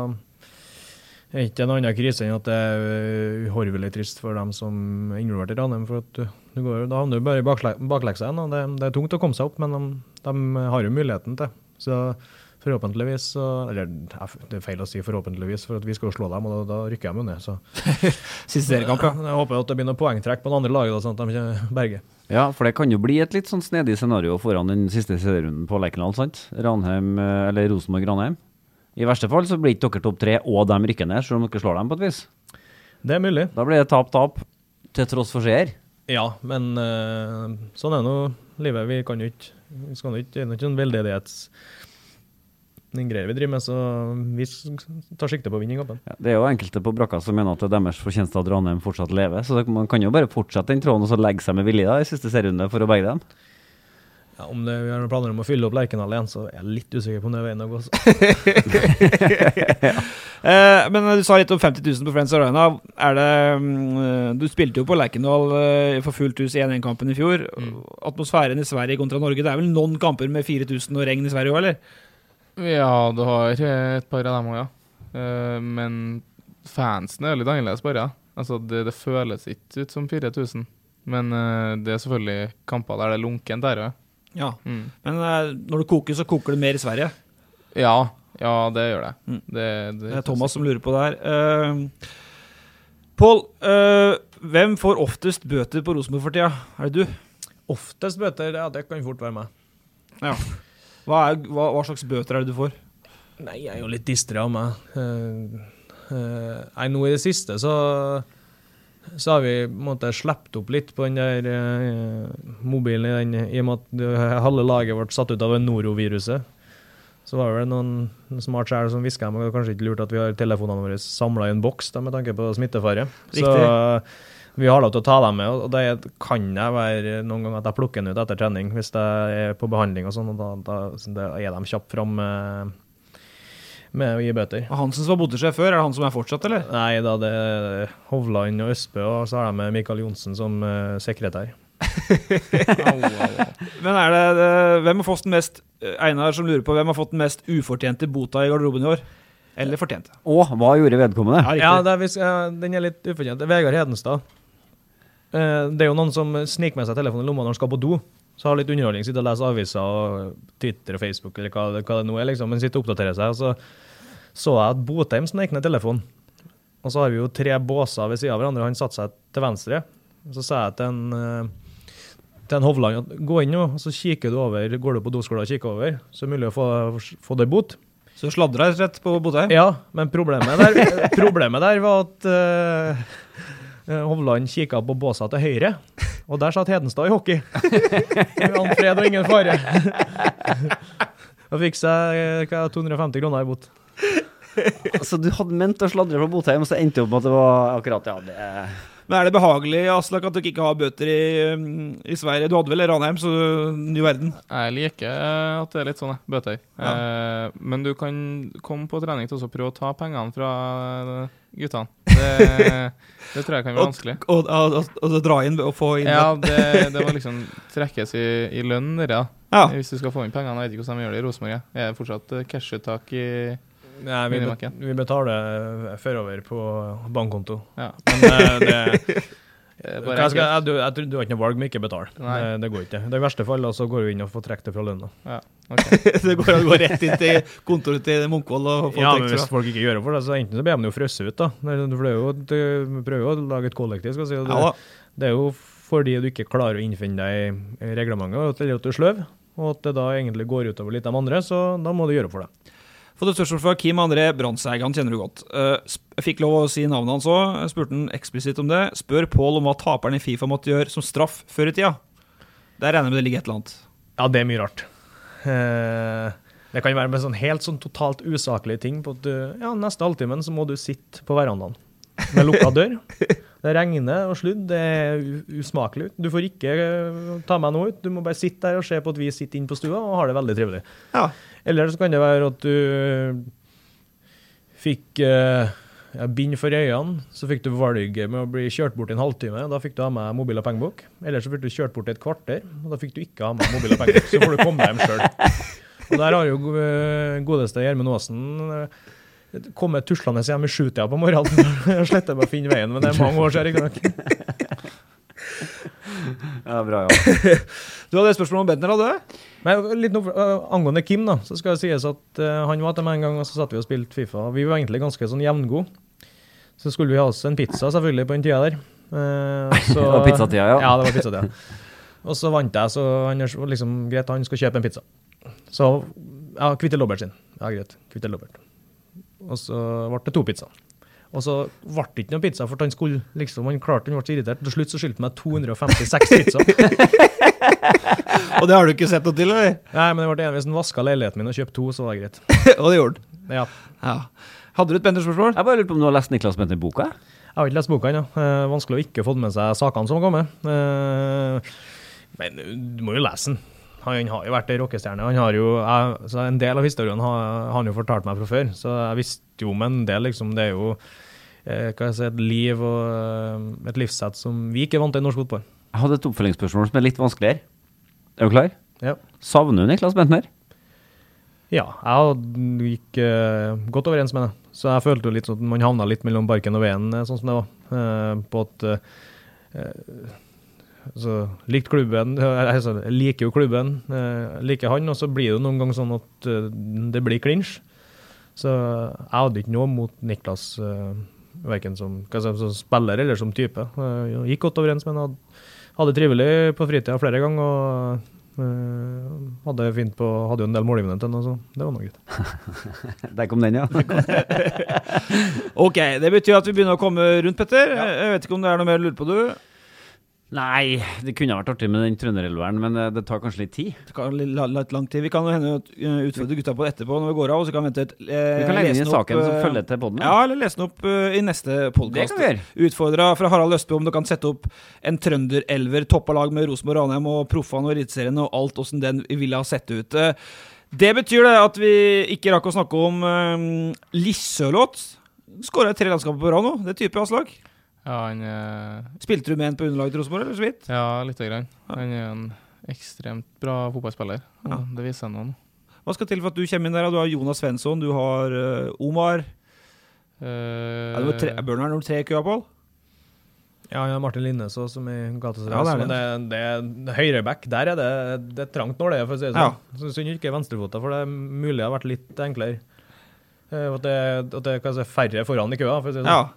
er ikke en annen krise enn at det er uhorvelig trist for dem som er involvert i Ranheim, for at du, du går, da havner du bare i bakle, bakleksa igjen, og det, det er tungt å komme seg opp, men de, de har jo muligheten til. Så forhåpentligvis, så, eller det er feil å si forhåpentligvis, for at vi skal slå dem, og da, da rykker de jo ned. Så. Siste seriekamp, ja. Jeg håper at det blir noe poengtrekk på den andre laget, da, sånn at de ikke berger. Ja, for det kan jo bli et litt sånn snedig scenario foran den siste serierunden på Lerkendal, sant? Ranheim, eller Rosenborg-Ranheim. I verste fall så blir ikke dere topp tre, og de rykker ned, selv om dere slår dem på et vis. Det er mulig. Da blir det tap-tap, til tross for seier. Ja, men uh, sånn er nå livet. Vi kan jo ikke, vi skal jo ikke, det er ikke en veldedighets... Den greier vi driver med, så vi tar sikte på å vinne i kampen. Ja, det er jo enkelte på brakka som mener at det er deres fortjeneste at Ranheim fortsatt lever, så man kan jo bare fortsette den tråden og så legge seg med vilje da, i siste serierunde for å berge dem. Ja, om det, vi har noen planer om å fylle opp Lerkendal igjen, så er jeg litt usikker på om det er veien å gå. ja. eh, men du sa litt om femti tusen på Friends Arena. Er det, um, du spilte jo på Lerkendal uh, for fullt hus i en en-kampen i fjor. Mm. Atmosfæren i Sverige kontra Norge, det er vel noen kamper med fire tusen og regn i Sverige også, eller? Ja, du har et par av dem også, ja. Uh, men fansen er litt annerledes bare, ja. Altså, det, det føles ikke ut som fire tusen. Men uh, det er selvfølgelig kamper der det er lunkent der, ja. Ja, mm. Men uh, når du koker, så koker det mer i Sverige? Ja, ja, det gjør det. Mm. Det, det, det er Thomas som lurer på det her. Uh, Pål, øh, hvem får oftest bøter på Rosenborg for tida? Er det du? Oftest bøter, ja, det kan fort være meg. Ja. Hva, er, hva, hva slags bøter er det du får? Nei, jeg er jo litt distre av meg. Uh, uh, nei, nå i det siste så, så har vi måtte, slept opp litt på den der uh, mobilen i, den, i og med at halve laget ble satt ut av noroviruset. Så var det noen smart skjær som visket meg, kanskje ikke lurt at vi har telefonene våre samlet i en boks da, med tanke på smittefare. Riktig. Så vi har lov til å ta dem med, og det kan jeg være noen ganger at jeg plukker den ut etter trening, hvis jeg er på behandling og sånn, og da, da, da er de kjapt frem med, med å gi bøter. Og Hansen som var bodesjef før, er det han som er fortsatt, eller? Nei, da det er Hovland og Østbø, og så har de Mikael Jonsen som uh, sekretær. au, au, au. Men er det, det, hvem har fått den mest, Einar som lurer på, hvem har fått den mest ufortjente bota i garderoben i år? Eller fortjente? Åh, hva gjorde vedkommende? Ja, ja det er, hvis, uh, den er litt ufortjent. Vegard Hedenstad. Uh, det er jo noen som sniker med seg telefonen i lomma når han skal på do. Så har litt underholdning, sitter og leser aviser og Twitter og Facebook, eller hva, hva det nå er, liksom. Men sitter og oppdaterer seg, og så så jeg at Botheim snek ned telefonen. Og så har vi jo tre båser ved siden av hverandre, og han satt seg til venstre. Så sa jeg til en... Uh, til en Hovland, gå inn nå, og så kikker du over, går du på doskolen og kikker over, så er det mulig å få, få deg bot. Så sladrer jeg rett på Botheim? Ja, men problemet der, problemet der var at uh, Hovland kikket på båsa til høyre, og der satt Hedenstad i hockey. Han fred og ingen fare. Og fikk seg to hundre og femti kroner i bot. Så du hadde ment å sladre fra Botheim, og så endte opp med at det var akkurat, ja, det... Men er det behagelig, Aslak, at du ikke har bøter i, i Sverige? Du hadde vel Ranheim, så ny verden. Jeg liker at det er litt sånn, bøter. Ja. Eh, men du kan komme på trening til å prøve å ta pengene fra guttene. Det, det tror jeg kan være vanskelig. Og, og, og, og dra inn og få inn... Ja, det, det må liksom trekkes i, i lønn, ja. Ja. Hvis du skal få inn pengene. Jeg vet ikke hvordan de gjør det i Rosenborg. Jeg er fortsatt cash-uttak i... Nei, vi, bet, vi betaler førover på bankkonto. Ja. Men uh, det... jeg, skal, jeg, du, jeg, du har ikke noe valg med ikke betale. Det, det går ikke. Det er verste fall, og så går vi inn og får trekt det fra lønna. Ja, okay. Det går å gå rett inn til kontoret til Munkvold og få ja, trekt fra. Hvis folk ikke gjør det for det, så enten så blir de jo frøsset ut da. Du prøver jo å lage et kollektiv, skal jeg si. Det, ja. Det er jo fordi du ikke klarer å innfinne deg i reglementet, eller at du er sløv, og at det da egentlig går utover litt de andre, så da må du gjøre for det. For det spørsmål fra Kim André Brandseig, han kjenner du godt. Jeg fikk lov å si navnet hans også, jeg spurte han eksplisitt om det. Spør Pål om hva taperen i FIFA måtte gjøre som straff før i tida. Der regner jeg med det ligger et eller annet. Ja, det er mye rart. Det kan være med sånn helt sånn totalt usaklige ting på at du, ja, neste halvtimen så må du sitte på verandaen med lukket dør. Det regner og sludd, det er usmakelig ut. Du får ikke ta meg noe ut, du må bare sitte der og se på at vi sitter inn på stua og har det veldig trivelig. Ja. Eller så kan det være at du fikk uh, ja, bind for øynene, så fikk du valget med å bli kjørt bort i en halvtime, da fikk du ha med mobil og pengebok. Eller så fikk du kjørt bort i et kvarter, og da fikk du ikke ha med mobil og pengebok, så får du komme hjem selv. Og der har jo godeste Gjermund Aasen kommet tuslende hjem i sjutida på morgenen og slette med å finne veien, men det er mange år siden, ikke nok. Ja, bra, ja. Du hadde et spørsmål om Bentner, hadde du? Men litt noe, uh, angående Kim da, så skal det sies at uh, han var til meg en gang, og så satt vi og spilte FIFA. Vi var egentlig ganske sånn jevngod. Så skulle vi ha oss en pizza, selvfølgelig, på den tida der. Uh, så, det var pizzatida, ja. Ja, det var pizzatida. Og så vant jeg, så han er liksom greit, han skal kjøpe en pizza. Så, ja, kvitte Lobbert sin. Ja, greit, kvitte Lobbert. Og så ble det to pizza. Og så ble det ikke noe pizza, for han skulle liksom, han klarte, han ble så irritert. Til slutt så skyldte meg to hundre og femtiseks pizza. Og det har du ikke sett noe til, eller? Nei, men det var det ene, hvis han vasket leiligheten min og kjøpte to, så var det greit. Og det gjorde den? Ja. Ja. Hadde du et Bentner-spørsmål? Jeg bare lurer på om du har lest Niklas Bentner-boka? Jeg har ikke lest boka ennå. Eh, vanskelig å ikke få med seg sakene som kommer. Eh, men du må jo lese den. Han har jo vært en rockestjerne. Han har jo, jeg, så en del av historien har, har han jo fortalt meg fra før, så jeg visste jo om en del, liksom, det er jo eh, hva jeg si, et liv og et livssett som vi ikke er vant til i norsk fotball. Jeg hadde et oppfølgingsspørsmål som er litt vanskeligere. Er du klar? Ja. Savner du Niklas Bentner? Ja, jeg gikk uh, godt overens med det. Så jeg følte jo litt sånn at man havnet litt mellom barken og veden, sånn som det var. Uh, på at uh, så likt klubben, altså, liker jo klubben, uh, liker han, og så blir det noen gang sånn at uh, det blir clinch. Så jeg hadde ikke noe mot Niklas uh, hverken som, si, som spiller eller som type. Uh, gikk godt overens, men hadde, hadde trivelig på fritida flere ganger, og uh, hadde fint på, hadde jo en del målgivende til, så det var noe gutt. Der kom den, ja. Ok, det betyr at vi begynner å komme rundt, Petter. Ja. Jeg vet ikke om det er noe mer å lure på, du? Nei, det kunne vært artig med den trønderelveren, men det tar kanskje litt tid. Det kan litt, litt lang tid. Vi kan jo hende utfordre gutta på det etterpå når vi går av, og så kan vi vente et, eh, vi kan legge inn i saken opp, som følger til podden. Ja, eller lese den opp uh, i neste podcast. Det kan vi gjøre. Utfordret fra Harald Østby om du kan sette opp en trønderelver toppet lag med Rosenborg, Ranheim og Proffan og Eliteserien og alt hvordan den vi ville ha sett ut. Det betyr det at vi ikke rakk å snakke om um, Lissølåt. Skåret tre landskaper på rad nå. Det er type av slag. Ja, han eh... Spilte du med en på underlaget til Rosenborg, eller så vidt? Ja, litt grann. Han er en ekstremt bra fotballspiller. Ja. Det viser han nå. Hva skal til for at du kommer inn der? Du har Jonas Svensson, du har uh, Omar. Uh, er det tre, Bjørnar nummer tre i køa, Paul? Ja, ja, Martin Linnes også, som i Gatas ja, det er det. det, det, det høyreback, der er det, det er trangt når det er, for å si det sånn. Ja. Så synd ikke venstrefota, for det er mulig det har vært litt enklere. Uh, at det, at det kan si, færre foran i køa, for å si det sånn. Ja.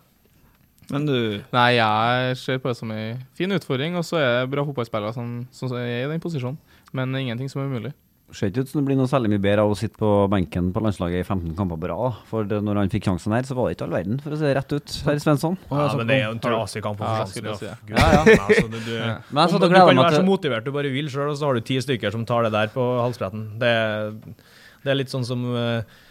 Men du... Nei, jeg ser på det som en fin utfordring, og så er det bra fotballspillere som, som er i den posisjonen. Men ingenting som er umulig. Det ser ikke ut som det blir noe særlig mye bedre av å sitte på benken på landslaget i femten kamper på rad. For det, når han fikk sjansen her, så var det ikke all verden, for å se rett ut, herr Svensson. Ja, men det er jo en trasig kamp for sjansen. Ja, si. ja, ja. Altså, du, du, ja. Men altså, du, du kan være så motivert du bare vil selv, og så har du ti stykker som tar det der på halsbretten. Det, det er litt sånn som... Uh,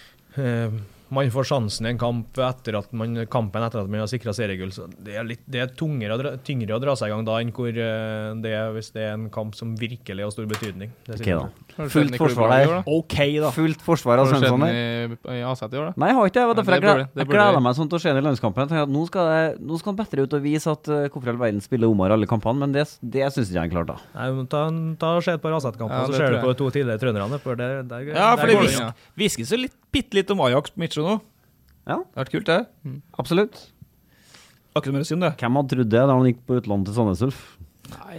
uh, man får sjansen i en kamp etter at man, kampen etter at man har sikret seriegull, så det er, litt, det er tungere, å dra, tyngre å dra seg i gang da enn hvor uh, det er hvis det er en kamp som virkelig har stor betydning. Det ok da. Fullt forsvar der. Ok da. Fullt forsvar av Svensson der. Har du sett den i Aset i år da? Nei, jeg har ikke det. Det var derfor ja, det jeg, jeg gleder meg sånn til å se den i landskampen. Jeg tenker at nå skal, det, nå skal han bedre ut og vise at uh, hvorfor all verden spiller Omar alle kampene, men det, det synes jeg er klart da. Nei, ta, ta skjedd på Aset-kampen, ja, så ser du på to tidligere trønderne. Der, der, ja, for der det visk, ja. viskes jo litt, bitte litt om Ajax på Mitchell nå. Ja. Det har vært kult det. Mm. Absolutt. Akkurat med å si om det. Hvem hadde trodd det da han gikk på utlandet til Sandnes Ulf? Nei,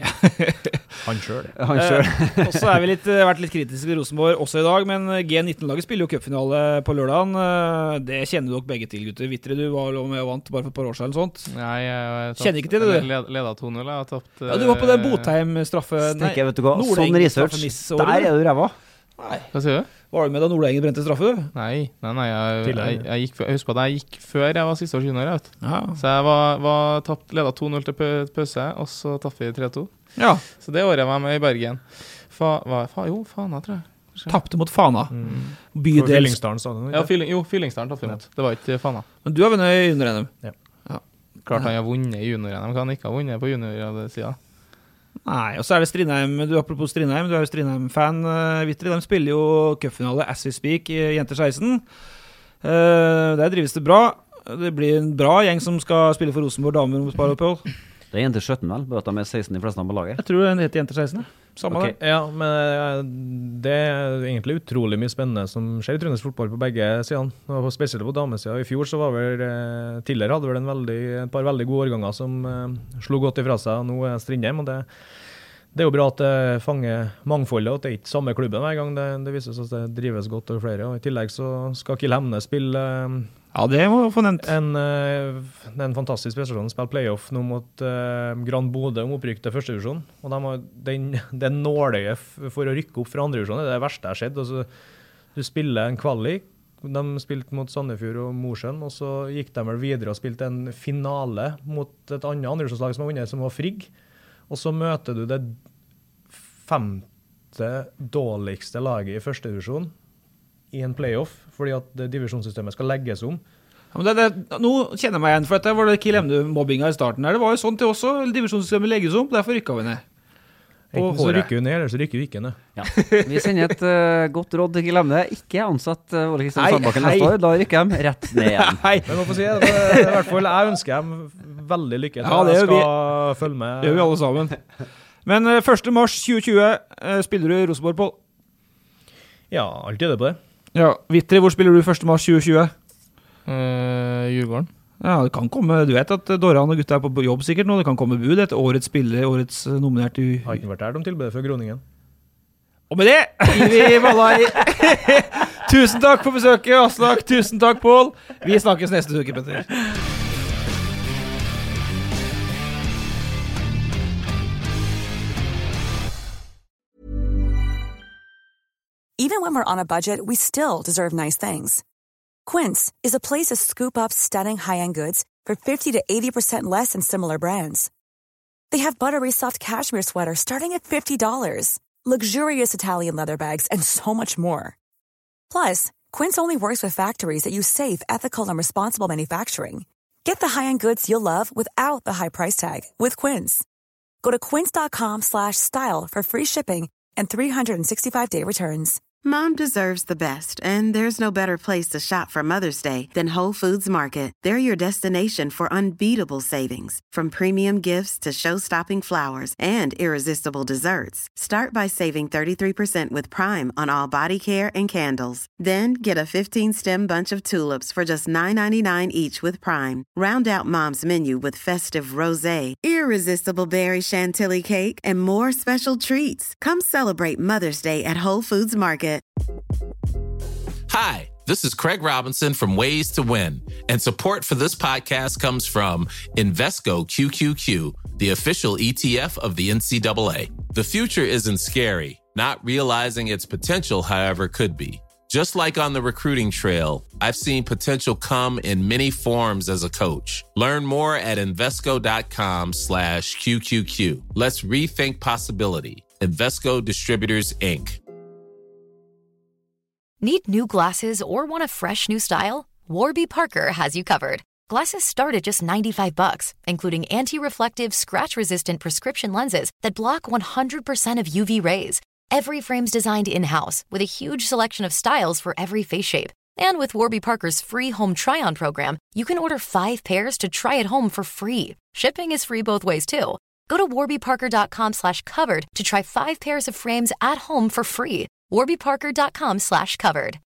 han selv. Han selv. eh, og så har vi litt, vært litt kritiske til Rosenborg også i dag, men G nitten-laget spiller jo cupfinale på lørdagen. Det kjenner dere begge til, gutter. Vittre, du var med og vant bare for et par år siden eller sånt. Nei, jeg kjenner ikke til det, du? Led, ledet to null, jeg har tapt... Ja, du var på det Botheim-straffe... Stekke, vet du hva? Sånn research. Der er du ræva. Nei. Hva sier du? Var du med da Nordlengen brente straffe, du? Nei, nei, nei jeg, jeg, jeg, gikk, jeg husker på at jeg gikk før jeg var siste års junior, vet. Ja. Så jeg var, var tapt, ledet to null til pause, og så tatt vi tre to. Ja. Så det året jeg var med i Bergen. Fa, hva, fa, jo, Fana, tror jeg. Kanskje. Tappte mot Fana. Mm. Bydels... Fyllingsdalen, sa du? Ja, Fylling, jo, Fyllingsdalen tappte vi mot. Det var ikke Fana. Men du har vunnet i junior-N M? Ja. Ja. Klart han har vunnet i junior-N M, kan han ikke ha vunnet på junior-siden? Nei, og så er det Strindheim. Du, apropos Strindheim, du er jo Strindheim-fan. Uh, Vittre, de spiller jo cupfinale as we speak i Jenter seksten. Uh, der drives det bra. Det blir en bra gjeng som skal spille for Rosenborg damer om spare opphold. Det er Jenter sytten vel, bare at de er seksten i fleste av laget. Jeg tror det heter Jenter seksten. Samme okay. det. Ja, men det er egentlig utrolig mye spennende som skjer i trøndersk fotball på begge sidene. Og spesielt på damesiden. I fjor så var vel, tidligere hadde vel en veldig, et par veldig gode årganger som uh, slo godt ifra seg. Nå er Strindheim, og det, det er jo bra at det fanger mangfoldet, og at det er ikke samme klubben hver gang. Det, det viser seg at det drives godt over flere. Og i tillegg så skal Kiel Hemne spille... Uh, Ja, det må få nevnt. En, uh, en fantastisk prestasjon. Spiller playoff nå mot uh, Grand Bodø om opprykk til første divisjon. Og de har, den, det nåløyet for å rykke opp fra andre divisjon, det er det verste jeg har skjedd. Altså, du spiller en kvalik, de spilte mot Sandefjord og Mosjøen, og så gikk de vel videre og spilte en finale mot et annet andre divisjonslag som har vunnet, som var Frigg. Og så møter du det femte dårligste laget i første divisjon i en playoff, fordi at det divisjonssystemet skal legges om. Ja, men det, det, nå kjenner jeg meg igjen, for dette var det Kiel Hemne-mobbinga i starten her. Det var jo sånn til også, divisjonssystemet legges om, derfor rykket vi ned. Enten så rykker vi ned, eller så rykker vi ikke ned. Ja. Vi sender et uh, godt råd til Kiel Hemne. Ikke ansatt uh, Ole Kristian Sandbakken neste år, da rykker de rett ned igjen. Hei. Men må få si, det, det, i hvert fall, jeg ønsker dem veldig lykke til. Ja, det jeg skal vi, følge med. Det gjør vi alle sammen. Men uh, første mars tjue tjue uh, spiller du Rosenborg, Pål? Ja, alltid er det på det. Ja, Vittre, hvor spiller du første mars tjue tjue? Uh, Djurgården. Ja, det kan komme, du vet at Doran og gutta er på jobb sikkert nå, det kan komme bud etter årets spiller, årets nominert i... Har ikke vært der de tilbudet for Groningen. Og med det, vi balla i... Tusen takk for besøket, Aslak, tusen takk, Pål. Vi snakkes neste uke, Petter. Even when we're on a budget, we still deserve nice things. Quince is a place to scoop up stunning high-end goods for fifty to eighty percent less than similar brands. They have buttery soft cashmere sweaters starting at fifty dollars, luxurious Italian leather bags, and so much more. Plus, Quince only works with factories that use safe, ethical, and responsible manufacturing. Get the high-end goods you'll love without the high price tag with Quince. Go to quince.com slash style for free shipping and three sixty-five day returns. Mom deserves the best, and there's no better place to shop for Mother's Day than Whole Foods Market. They're your destination for unbeatable savings, from premium gifts to show-stopping flowers and irresistible desserts. Start by saving thirty-three percent with Prime on all body care and candles. Then get a fifteen-stem bunch of tulips for just nine ninety-nine each with Prime. Round out Mom's menu with festive rosé, irresistible berry chantilly cake, and more special treats. Come celebrate Mother's Day at Whole Foods Market. Hi, this is Craig Robinson from Ways to Win, and support for this podcast comes from Invesco Q Q Q, the official E T F of the N C double A. The future isn't scary. Not realizing its potential, however, could be. Just like on the recruiting trail, I've seen potential come in many forms as a coach. Learn more at Invesco.com slash QQQ. Let's rethink possibility. Invesco Distributors, Incorporated. Need new glasses or want a fresh new style? Warby Parker has you covered. Glasses start at just ninety-five bucks, including anti-reflective, scratch-resistant prescription lenses that block one hundred percent of U V rays. Every frame's designed in-house with a huge selection of styles for every face shape. And with Warby Parker's free home try-on program, you can order five pairs to try at home for free. Shipping is free both ways, too. Go to warbyparker.com slash covered to try five pairs of frames at home for free. warbyparker.com slash covered.